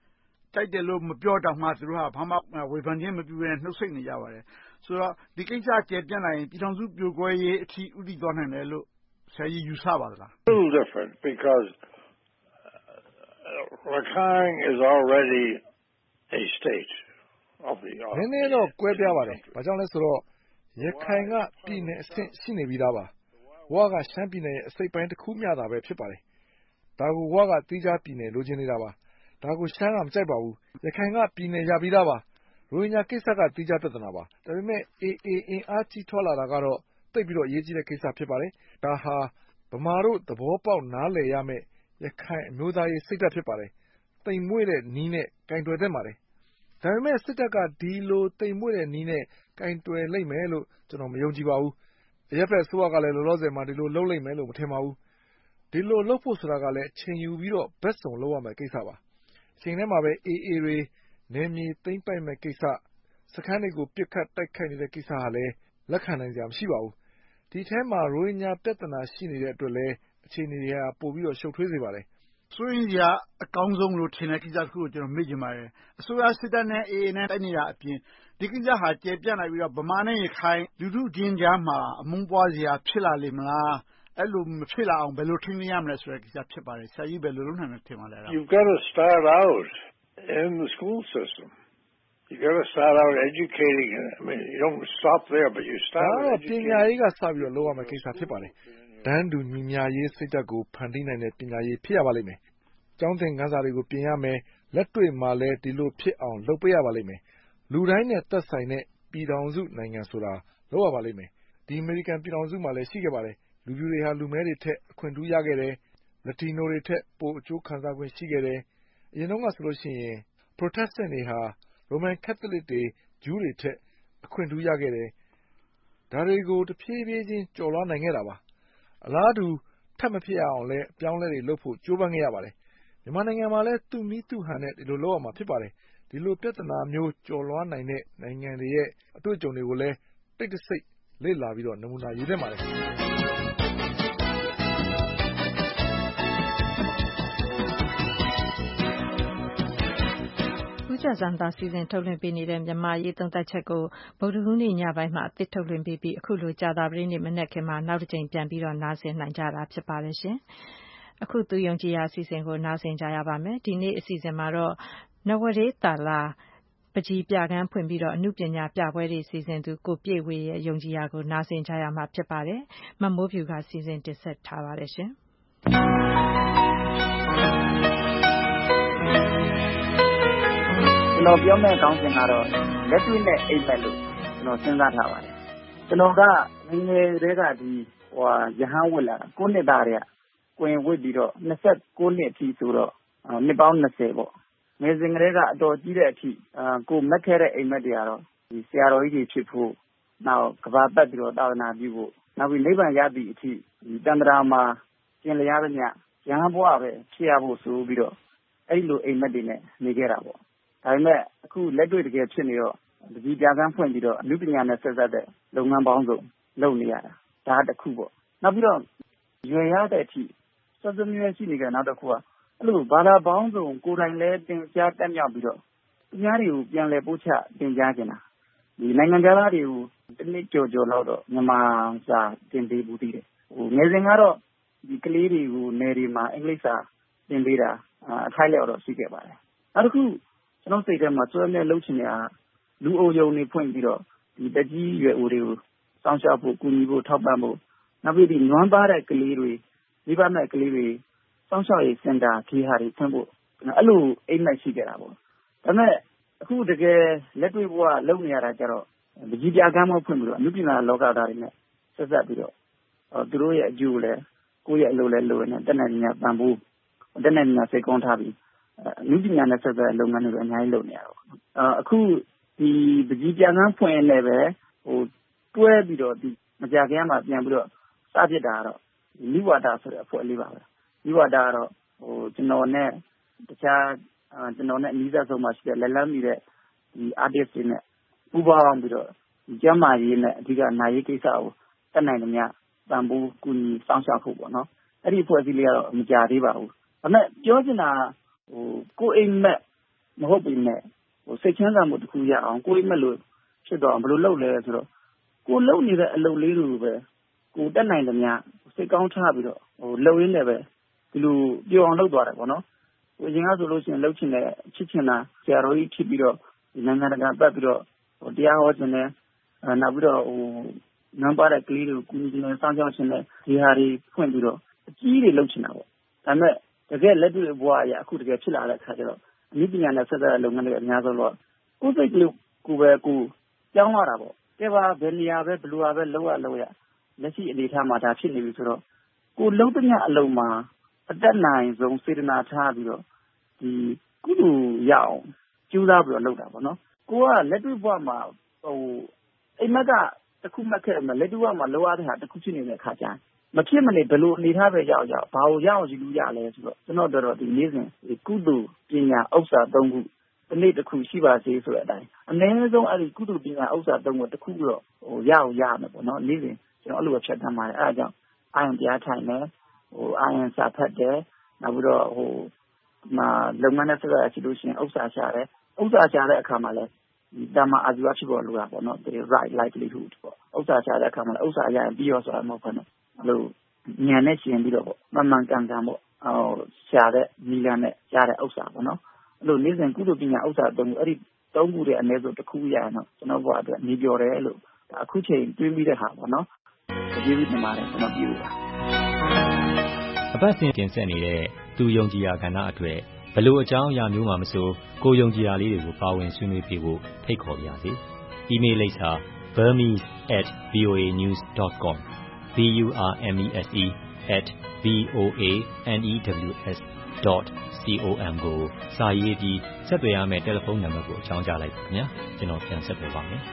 ကြိုက်တယ်လို့မပြောတောင်မှသူတို့ကဘာမှဝေဖန်ခြင်းမပြုဘဲနှုတ်ဆိတ်နေကြပါတယ်ဆိုတော့ဒီကိစ္စကျယ်ပြန့်လာရင်ပြည်ထောင်စုပြိုကွဲရေးအထိဥတည်သွားနိုင်တယ်လို့ဆရာကြီးယူဆပါသလား A little different because Rakhine is already a state of the နည်းနည်းတော့ကွဲပြားပါတယ်ဘာကြောင့်လဲဆိုတော့ရခိုင်ကပြည်နယ်အဆင့်ရှိနေပြီးသားပါဝါကရှမ်းပြည်နယ်ရဲ့အစိပ်ပိုင်းတစ်ခုမျှတာပဲဖြစ်ပါတယ်ဒါကိုဝါကတီးခြားပြည်နယ်လိုချင်နေတာပါဒါကိုရှမ်းကမကြိုက်ပါဘူးရခိုင်ကပြည်နယ်ရပြီးသားပါရိုဟင်ဂျာကိစ္စကတီးခြားပြဿနာပါဒါပေမဲ့ အေအေ အင်အားကြီးထွားလာတာကတော့သိပ်ပြီးတော့အရေးကြီးတဲ့ကိစ္စဖြစ်ပါတယ်ဒါဟာဗမာတို့သဘောပေါက်နားလည်ရမယ့်ရခိုင်အမျိုးသားရေးစိတ်ဓာတ်ဖြစ်ပါတယ်တိမ်မွေ့တဲ့နီးနဲ့ကင်တွယ်သင့်ပါတယ်ဒါပေမဲ့စစ်တပ်ကဒီလိုတိမ်မွေ့တဲ့နီးနဲ့ကင်တွယ်လိမ့်မယ်လို့ကျွန်တော်မယုံကြည်ပါဘူးအရက်ဖက်ဆိုးကလည်းလောလောဆယ်မှာဒီလိုလုပ်လိမ့်မယ်လို့မထင်ပါဘူးဒီလိုလုပ်ဖို့ဆိုတာကလည်းအချိန်ယူပြီးတော့ဘက်စုံလုပ်ရမယ့်ကိစ္စပါအချိန်ထဲမှာပဲ အေအေ တွေနယ်မြေသိမ်းပိုက်မဲ့ကိစ္စစခန်းတွေကိုပြစ်ခတ်တိုက်ခိုက်နေတဲ့ကိစ္စဟာလည်းလက်ခံနိုင်စရာမရှိပါဘူးဒီထဲမှာရိုဟင်ဂျာပြဿနာရှိနေတဲ့အတွက်လည်းအခြေအနေတွေကပိုပြီးတော့ရှုပ်ထွေးစေပါတယ်ဆိုရင်ကြာအကောင်းဆုံးလို့ထင်တဲ့ကိစ္စတစ်ခုကိုကျွန်တော်မေ့ချင်ပါတယ်အစိုးရစစ်တပ်နဲ့ အေအေ နဲ့တိုက်နေတာအပြင်ဒီကိစ္စဟာကျယ်ပြန့်လာပြီးတော့ဗမာနဲ့ရခိုင်လူထုချင်းကြားမှာအမုန်းပွားစရာဖြစ်လာလိမ့်မလားအဲ့လိုမဖြစ်လာအောင်ဘယ်လိုထိန်းသိမ်းရမလဲဆိုတဲ့ကိစ္စဖြစ်ပါတယ်ဆရာကြီးဘယ်လိုလုပ်နိုင်လဲထင်ပါလဲ You've got to start out in the school system You've got to start out educating I mean you don't stop there but you start with educating ပညာရေးကစပြီးတော့လုပ်ရမယ့်ကိစ္စဖြစ်ပါတယ်တန်းတူညီမျှရေးစိတ်ဓာတ်ကိုဖန်တီးနိုင်တဲ့ပညာရေးဖြစ်ရပါလိမ့်မယ်ကျောင်းသင်ခန်းစာတွေကိုပြင်ရမယ်လက်တွေ့မှာလည်းဒီလိုဖြစ်အောင်လုပ်ပေးရပါလိမ့်မယ်လူတိုင်းနဲ့သက်ဆိုင်တဲ့ပြည်ထောင်စုနိုင်ငံဆိုတာလုပ်ရပါလိမ့်မယ်ဒီအမေရိကန်ပြည်ထောင်စုမှာလည်းရှိခဲ့ပါတယ်လူဖြူတွေဟာလူမဲတွေထက်အခွင့်ထူးရခဲ့တယ်လက်တီနိုတွေထက်ပိုအကျိုးခံစားခွင့်ရှိခဲ့တယ်အရင်တော့ကဆိုလို့ရှိရင် Protestant တွေဟာ Roman Catholic တွေဂျူးတွေထက်အခွင့်ထူးရခဲ့တယ်ဒါတွေကိုတဖြည်းဖြည်းချင်းကျော်လွှားနိုင်ခဲ့တာပါအလားတူထပ်မဖြစ်အောင်လဲအပြောင်းလဲတွေလုပ်ဖို့ကြိုးပမ်းခဲ့ရပါတယ်မြန်မာနိုင်ငံမှာလည်းသူ့နည်းသူ့ဟန်နဲ့ဒီလိုလုပ်ရမှာဖြစ်ပါတယ်ဒီလိုပြဿနာမျိုးကျော်လွှားနိုင်တဲ့နိုင်ငံတွေရဲ့အတွေ့အကြုံတွေကိုလည်းတိတ်တဆိတ်လေ့လာပြီးတော့နမူနာယူသင့်ပါတယ်ဦးကျော်ဇံသာစီစဉ်ထုတ်လွှင့်ပေးနေတဲ့မြန်မာရေးသုံးသပ်ချက်ကိုဗုဒ္ဓဟူးနေ့ညပိုင်းမှာအသစ်ထုတ်လွှင့်ပေးပြီးအခုလိုကြာသပတေးနေ့မနက်ခင်းမှာနောက်တစ်ကြိမ်ပြန်ပြီးတော့နားဆင်နိုင်ကြတာဖြစ်ပါတယ်ရှင်။အခုသူယုံကြည်ရာအစီအစဉ်ကိုနားဆင်ကြရပါမယ်။ဒီနေ့အစီအစဉ်မှာတော့နဝရေတာလာပကြီးပြကန်းဖွင့်ပြီးတော့အမှုပညာပြပွဲတွေစီစဉ်သူကိုပြည့်ဝေရဲ့ယုံကြည်ရာကိုနားဆင်ကြရမှာဖြစ်ပါတယ်။မမိုးဖြူကစီစဉ်တင်ဆက်ထားပါတယ်ရှင်။ကျွန်တော်ပြောမယ့်ကောင်းစဉ်ကတော့လက်တွေ့နဲ့အိမ်မက်လို့ကျွန်တော်စဉ်းစားထားပါတယ်ကျွန်တော်ကငယ်ငယ်တည်းကဒီဟိုရဟန်းဝတ်လာကိုနှစ်သားတွေကကိုရင်ဝတ်ပြီးတော့နှစ်ကိုနှစ်အထိဆိုတော့နှစ်ပေါင်းနှစ်ဆယ်ပေါ့ငယ်စဉ်ကလေးကအတော်ကြီးတဲ့အထိကိုမက်ခဲ့တဲ့အိမ်မက်တွေကတော့ဒီဆရာတော်ကြီးတွေဖြစ်ဖို့နောက်ကဘာပတ်ပြီးတော့သာသနာပြုဖို့နောက်ပြီးနိဗ္ဗာန်ရသည့်အထိဒီတန္တရာမှာကျင်လျားသမျှရဟန်းဘဝပဲဖြစ်ရဖို့ဆိုပြီးတော့အဲ့လိုအိမ်မက်တွေနဲ့နေခဲ့တာပေါ့ဒါပေမဲ့အခုလက်တွေ့တကယ်ဖြစ်နေတော့ဒီပြကန်းဖွင့်ပြီးတော့အမှုပညာနဲ့ဆက်စပ်တဲ့လုပ်ငန်းပေါင်းစုံလုပ်နေရတာဒါတစ်ခုပေါ့နောက်ပြီးတော့ရွယ်ရတဲ့အထိစောစောမျိုးရှိနေကြနောက်တစ်ခုကအဲ့လိုဘာသာပေါင်းစုံကိုယ်တိုင်လဲတင်ကြားတက်မြောက်ပြီးတော့သူများတွေကိုပြန်လဲပို့ချတင်ကြားကြတာဒီနိုင်ငံသားတွေကိုတနည်းကြော်ကြော်တော့တော့မြန်မာစာတင်ပေးဘူးတည်တယ်ဟိုငယ်စဉ်ကတော့ဒီကလေးတွေကိုနယ်တွေမှာအင်္ဂလိပ်စာတင်ပေးတာအထိုက်လျောက်တော့ရှိခဲ့ပါတယ်နောက်တစ်ခုကျွန်တော်စိတ်ထဲမှာစွဲမြဲလှုပ်ချင်နေတာလူအိုယုံနေဖွင့်ပြီးတော့ဒီတကြီးရွယ်အိုတွေကိုစောင့်ရှောက်ဖို့ကူညီဖို့ထောက်ပံ့ဖို့နောက်ပြီးဒီနွမ်းပါတဲ့ကလေးတွေမိဘမဲ့ကလေးတွေစောင့်ရှောက်ရေးစင်တာခေဟာတွေဖွင့်ဖို့အဲ့လိုအိမ်မက်ရှိကြတာပေါ့ဒါပေမဲ့အခုတကယ်လက်တွေ့ဘဝလုပ်နေရတာကြတော့ဒီကြီးပြကမ်းမဖွင့်ပြီးတော့အမှုပညာလောကသားတွေနဲ့ဆက်ဆက်ပြီးတော့သူတို့ရဲ့အကျိုးလဲကိုယ့်ရဲ့အလုပ်လဲလုပ်နေတက်နိုင်နေပံ့ပိုးတက်နိုင်နေစိတ်ကောင်းထားပြီးအမှုပညာနဲ့ဆက်ဆက်လုပ်ငန်းတွေအများကြီးလုပ်နေရတော့အခုဒီပကြီးပြကမ်းဖွင့်နေပဲဟိုတွဲပြီးတော့ဒီမကြခင်မှာပြန်ပြီးတော့စဖြစ်တာကတော့နိဝါဒဆိုတဲ့အဖွဲ့လေးပါပဲနိဝါဒကတော့ဟိုကျွန်တော်နဲ့တခြားကျွန်တော်နဲ့အနည်းဆုံးမှရှိတဲ့လက်လန်းမိတဲ့ဒီ artist တွေနဲ့ပူးပေါင်းပြီးတော့ဒီကျမ်းမာရေးနဲ့အဓိကနာရေးကိစ္စကိုတက်နိုင်တယ်များပံ့ပိုးကူညီစောင့်ရှောက်ဖို့ပေါ့နော်အဲ့ဒီအဖွဲ့အစည်းလေးကတော့မကြသေးပါဘူးဒါပေမဲ့ပြောချင်တာဟိုကိုအိမ်မက်မဟုတ်ပေမဲ့ဟိုစိတ်ချမ်းသာမှုတစ်ခုရအောင်ကိုယ်မလို့ဖြစ်တော့ဘယ်လိုလုပ်လဲဆိုတော့ကိုလှုပ်နေတဲ့အလုပ်လေးတွေကိုပဲကိုတက်နိုင်တယ်များစိတ်ကောင်းထားပြီးတော့ဟိုလှုပ်ရင်းနဲ့ပဲဒီလိုပြောအောင်လုပ်သွားတယ်ပေါ့နော်ဟိုအရင်ကဆိုလို့ရှိရင်လှုပ်ချင်တဲ့ချစ်ချင်တာဆရာတော်ကြီးဖြစ်ပြီးတော့ဒီနိုင်ငံတကာပတ်ပြီးတော့ဟိုတရားဟောခြင်းနဲ့နောက်ပြီးတော့ဟိုနံပါတ်တဲ့ကလေးတွေကိုကူညီခြင်းနဲ့စောင့်ရှောက်ခြင်းနဲ့ဒီဟာတွေဖွင့်ပြီးတော့အကြီးတွေလှုပ်ချင်တာပေါ့ဒါပေမဲ့တကယ်လက်တွေ့ဘဝအရာအခုတကယ်ဖြစ်လာတဲ့အခါကျတော့အနည်းပညာနဲ့ဆက်သက်တဲ့လုပ်ငန်းတွေအများဆုံးတော့ကိုယ်စိတ်ကလေးကိုပဲကိုကြောင်းလာတာပေါ့ကဲပါဘယ်နေရာပဲဘယ်လိုပဲလောက်ရလောက်ရလက်ရှိအနေထားမှာဒါဖြစ်နေပြီဆိုတော့ကိုလုံးတညအလုံးမှာအတက်နိုင်ဆုံးစေတနာထားပြီးတော့ဒီကုသိုလ်ရအောင်ကျူးစားပြီးတော့လုပ်တာပေါ့နော်ကိုကလက်တွေ့ဘဝမှာဟိုအိမ်မက်ကတစ်ခုမှတ်ခဲ့မှလက်တွေ့ဘဝမှာလောရတဲ့ဟာတစ်ခုဖြစ်နေတဲ့အခါကျရင်မဖြစ်မနေဘယ်လိုအနေထားပဲရောက်ရောက်ဘာလို့ရအောင်ယူလို့ရလဲဆိုတော့ကျွန်တော်တို့ဒီနေ့စဉ်ကုသိုလ်ပညာဥစ္စာသုံးခုဒီနေ့တစ်ခုရှိပါစေဆိုတဲ့အတိုင်းအနည်းဆုံးအဲ့ဒီကုသိုလ်ပညာဥစ္စာသုံးခုတစ်ခုတော့ဟိုရအောင်ရမယ်ပေါ့နော်နေ့စဉ်ကျွန်တော်အဲ့လိုပဲဖြတ်သန်းပါတယ်အဲ့ဒါကြောင့်အာရုံတရားထိုင်တယ်ဟိုအာရုံစာဖတ်တယ်နောက်ပြီးတော့ဟိုမှာလုပ်ငန်းနဲ့ဆက်ရရှိလို့ရှိရင်ဥစ္စာရှာတယ်ဥစ္စာရှာတဲ့အခါမှာလည်းဒီတမအာဇီဝဖြစ်ပေါ်လို့ရပါတော့ဒီ right livelihood ပေါ့ဥစ္စာရှာတဲ့အခါမှာလည်းဥစ္စာရရင်ပြီးရောဆိုတာမဟုတ်ဘူးနော်အဲ့လိုဉာဏ်နဲ့ရှင်ပြီးတော့ပေါ့မမှန်ကန်ကန်ပေါ့ဟိုရှာတဲ့နီလန်းနဲ့ရှာတဲ့ဥစ္စာပေါ့နော်အဲ့လိုနေ့စဉ်ကုသိုလ်ပညာဥစ္စာသုံးခုအဲ့ဒီသုံးခုရဲ့အနည်းဆုံးတစ်ခုရရင်တော့ကျွန်တော်ဘဝအတွက်နေပြောတယ်လို့ဒါအခုချိန်တွင်းပြီးတဲ့ဟာပေါ့နော်ဒီလိုနေမှာလည်းကျွန်တော်ပြောတာအပတ်စဉ်တင်ဆက်နေတဲ့သူယုံကြည်ရာကဏ္ဍအတွက်ဘလို့အကြောင်းအရာမျိုးမှမဆိုကိုယုံကြည်ရာလေးတွေကိုပါဝင်ဆွေးနွေးပြဖို့ဖိတ်ခေါ်ပါရစေ။ email လိပ်စာ burmese at voa news dot com b u r m e s e at v o a n e w s dot com ကိုစာရေးပြီးဆက်သွယ်ရမယ့်တယ်လီဖုန်းနံပါတ်ကိုအကြောင်းကြားလိုက်ပါခင်ဗျာကျွန်တော်ပြန်ဆက်သွယ်ပါမယ်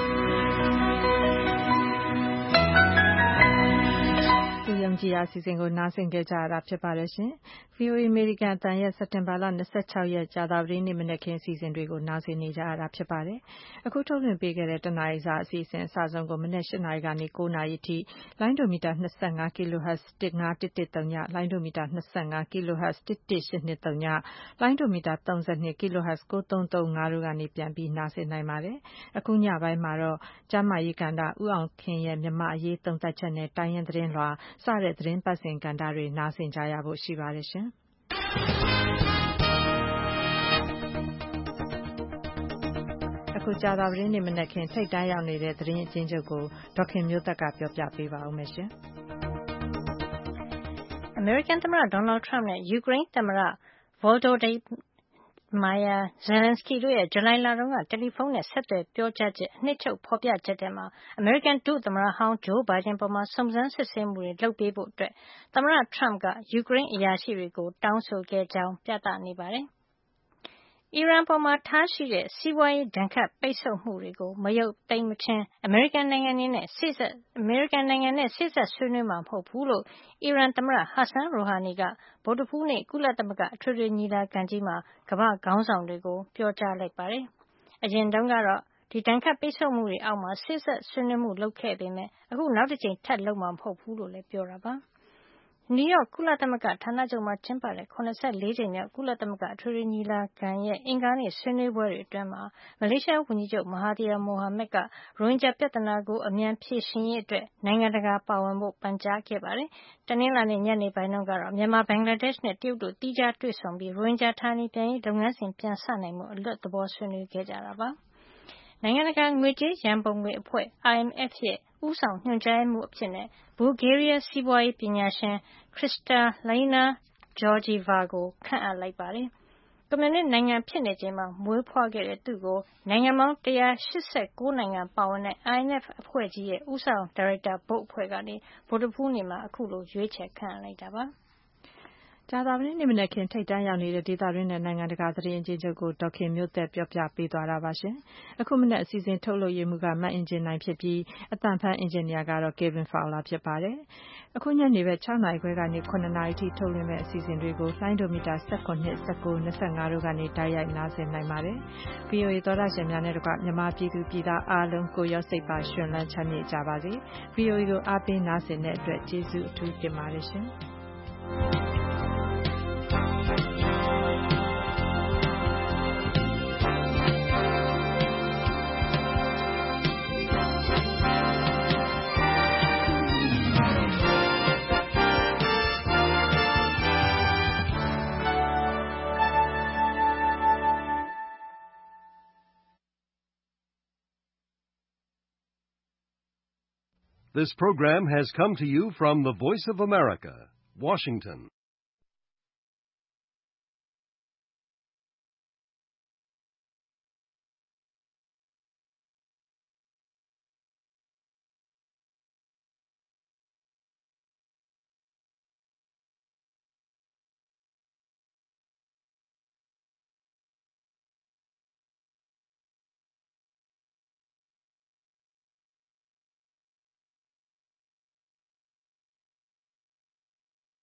ယုံကြည်ရာစီစဉ်ကိုနားဆင်ကြကြရတာဖြစ်ပါတယ်ရှင်။ဗွီအိုအေ American အသံရဲ့စက်တင်ဘာလ၂၆ရက်ကြာသပတေးနေ့မနက်ခင်းအစီအစဉ်တွေကိုနားဆင်နေကြရတာဖြစ်ပါတယ်။အခုထုတ်လွှင့်ပေးခဲ့တဲ့တနာရီစာအစီအစဉ်အစဆုံးကိုမနက်၈နာရီကနေ၉နာရီအထိလိုင်းဒိုမီတာ၂၅ kilohertz ၁၅၁၁၃ လိုင်းဒိုမီတာ၂၅ kilohertz ၁၁၈၂၃ လိုင်းဒိုမီတာ၃၂ kilohertz ၉၃၃၅တို့ကနေပြန်ပြီးနားဆင်နိုင်ပါတယ်။အခုညပိုင်းမှာတော့ကျန်းမာရေးကဏ္ဍဦးအောင်ခင်ရဲ့မြန်မာအရေးသုံးသပ်ချက်နဲ့တိုင်းရင်းသတင်းလွှာစတဲ့သတင်းပတ်စဉ်ကဏ္ဍတွေနားဆင်ကြရဖို့ရှိပါတယ်ရှင်။အခုကြာသပတေးနေ့မနက်ခင်းထိပ်တန်းရောက်နေတဲ့သတင်းအချင်းချုပ်ကိုဒေါက်ခင်မျိုးသက်ကပြောပြပေးပါဦးမယ်ရှင်။ American သမ္မတ Donald Trump နဲ့ Ukraine သမ္မတ Volodymyr Zelensky တို့ရဲ့ဇူလိုင်လတုန်းကတယ်လီဖုန်းနဲ့ဆက်သွယ်ပြောကြားချက်အနှစ်ချုပ်ဖော်ပြချက်ထဲမှာ အမေရိကန်ဒုသမ္မတဟောင်း Joe Biden ပေါ်စုံစမ်းစစ်ဆေးမှုတွေလုပ်ပေးဖို့သမ္မတ Trump က ယူကရိန်းအရာရှိတွေကိုတောင်းဆိုခဲ့ကြောင်းပြသနေပါတယ်။ အီရန်ပေါ်ထားရှိတဲ့စီးပွားရေးဒဏ်ခတ်ပိတ်ဆို့မှုတွေကိုမရုပ်သိမ်းမချင်း အမေရိကန်နိုင်ငံနဲ့စေ့စပ်ဆွေးနွေးမှာမဟုတ်ဘူးလို့အီရန်သမ္မတ Hassan Rouhani ကဗုဒ္ဓဟူးနေ့ကုလသမဂ္ဂအထွေထွေညီလာခံကြီးမှာကမ္ဘာ့ခေါင်းဆောင်တွေကိုပြောကြားလိုက်ပါတယ်။ အရင်တုန်းကတော့ဒီဒဏ်ခတ်ပိတ်ဆို့မှုတွေအောက်မှာစေ့စပ်ဆွေးနွေးမှုလုပ်ခဲ့ပေမယ့်အခုနောက်တစ်ကြိမ်ထပ်လုပ်မှာမဟုတ်ဘူးလို့လည်းပြောတာပါ။ နယူးယောက်ကုလသမဂ္ဂဌာနချုပ်မှာကျင်းပတဲ့၇၄ကြိမ်မြောက်ကုလသမဂ္ဂအထွေထွေညီလာခံရဲ့အင်္ဂါနေ့ဆွေးနွေးပွဲတွေအတွင်းမလေးရှားဝန်ကြီးချုပ်မဟာသီယာမိုဟာမက်ကရိုဟင်ဂျာပြဿနာကိုအမြန်ဖြေရှင်းရေးအတွက်နိုင်ငံတကာပါဝင်ဖို့ပန်ကြားခဲ့ပါတယ်။တနင်္လာနေ့ညနေပိုင်းတုန်းကတော့မြန်မာဘင်္ဂလားဒေ့ရှ်နဲ့တရုတ်တို့သီးခြားတွေ့ဆုံပြီးရိုဟင်ဂျာဌာနေပြန်ရေးလုပ်ငန်းစဉ်ပြန်စနိုင်ဖို့အလွတ်သဘောဆွေးနွေးခဲ့ကြတာပါ။နိုင်ငံတကာငွေကြေးရန်ပုံငွေအဖွဲ့ I M F ရဲ့ဦးဆောင်ညွှန်ကြားရေးမှူးအဖြစ်ဘူဂေးရီးယားစီးပွားရေးပညာရှင် Kristalina Georgieva ကိုခန့်အပ်လိုက်ပါတယ်။ကွန်မြူနစ်နိုင်ငံဖြစ်နေချိန်မှာမွေးဖွားခဲ့တဲ့သူ့ကိုနိုင်ငံပေါင်း၁၈၉နိုင်ငံပါဝင်တဲ့ I M F အဖွဲ့ကြီးရဲ့ဦးဆောင်ဒါရိုက်တာဘုတ်အဖွဲ့ကဗုဒ္ဓဟူးနေ့မှာအခုလိုရွေးချယ်ခန့်အပ်လိုက်တာပါ။ကြာသပတေးနေ့မနက်ခင်းထိပ်တန်းရောက်နေတဲ့ဒေသတွင်းနဲ့နိုင်ငံတကာသတင်းအကျဉ်းချုပ်ကိုဒေါက်ခင်မျိုးသက်ပြောပြပေးသွားတာပါရှင်။အခုမနက်အစီအစဉ်ထုတ်လုပ်ရေးမှူးကမတ်အင်ဂျင်နိုင်ဖြစ်ပြီးအသံဖန်အင်ဂျင်နီယာကတော့ Kevin Fowler ဖြစ်ပါတယ်။အခုညနေပဲ၆နာရီခွဲကနေ၇နာရီထိထုတ်လွှင့်မဲ့အစီအစဉ်တွေကိုလိုင်းဒိုမီတာ၁၇ ၁၉ ၂၅တို့ကနေတိုက်ရိုက်နားဆင်နိုင်ပါတယ်။ ဗွီအိုအေသောတာရှင်များနဲ့တကွမြန်မာပြည်သူပြည်သားအားလုံးကိုရောစိတ်ပါရှင်လန်းချမ်းမြေ့ကြပါစေ။ ဗွီအိုအေကိုအားပေးနားဆင်တဲ့အတွက်ကျေးဇူးအထူးတင်ပါတယ်ရှင်။ This program has come to you from the Voice of America, Washington.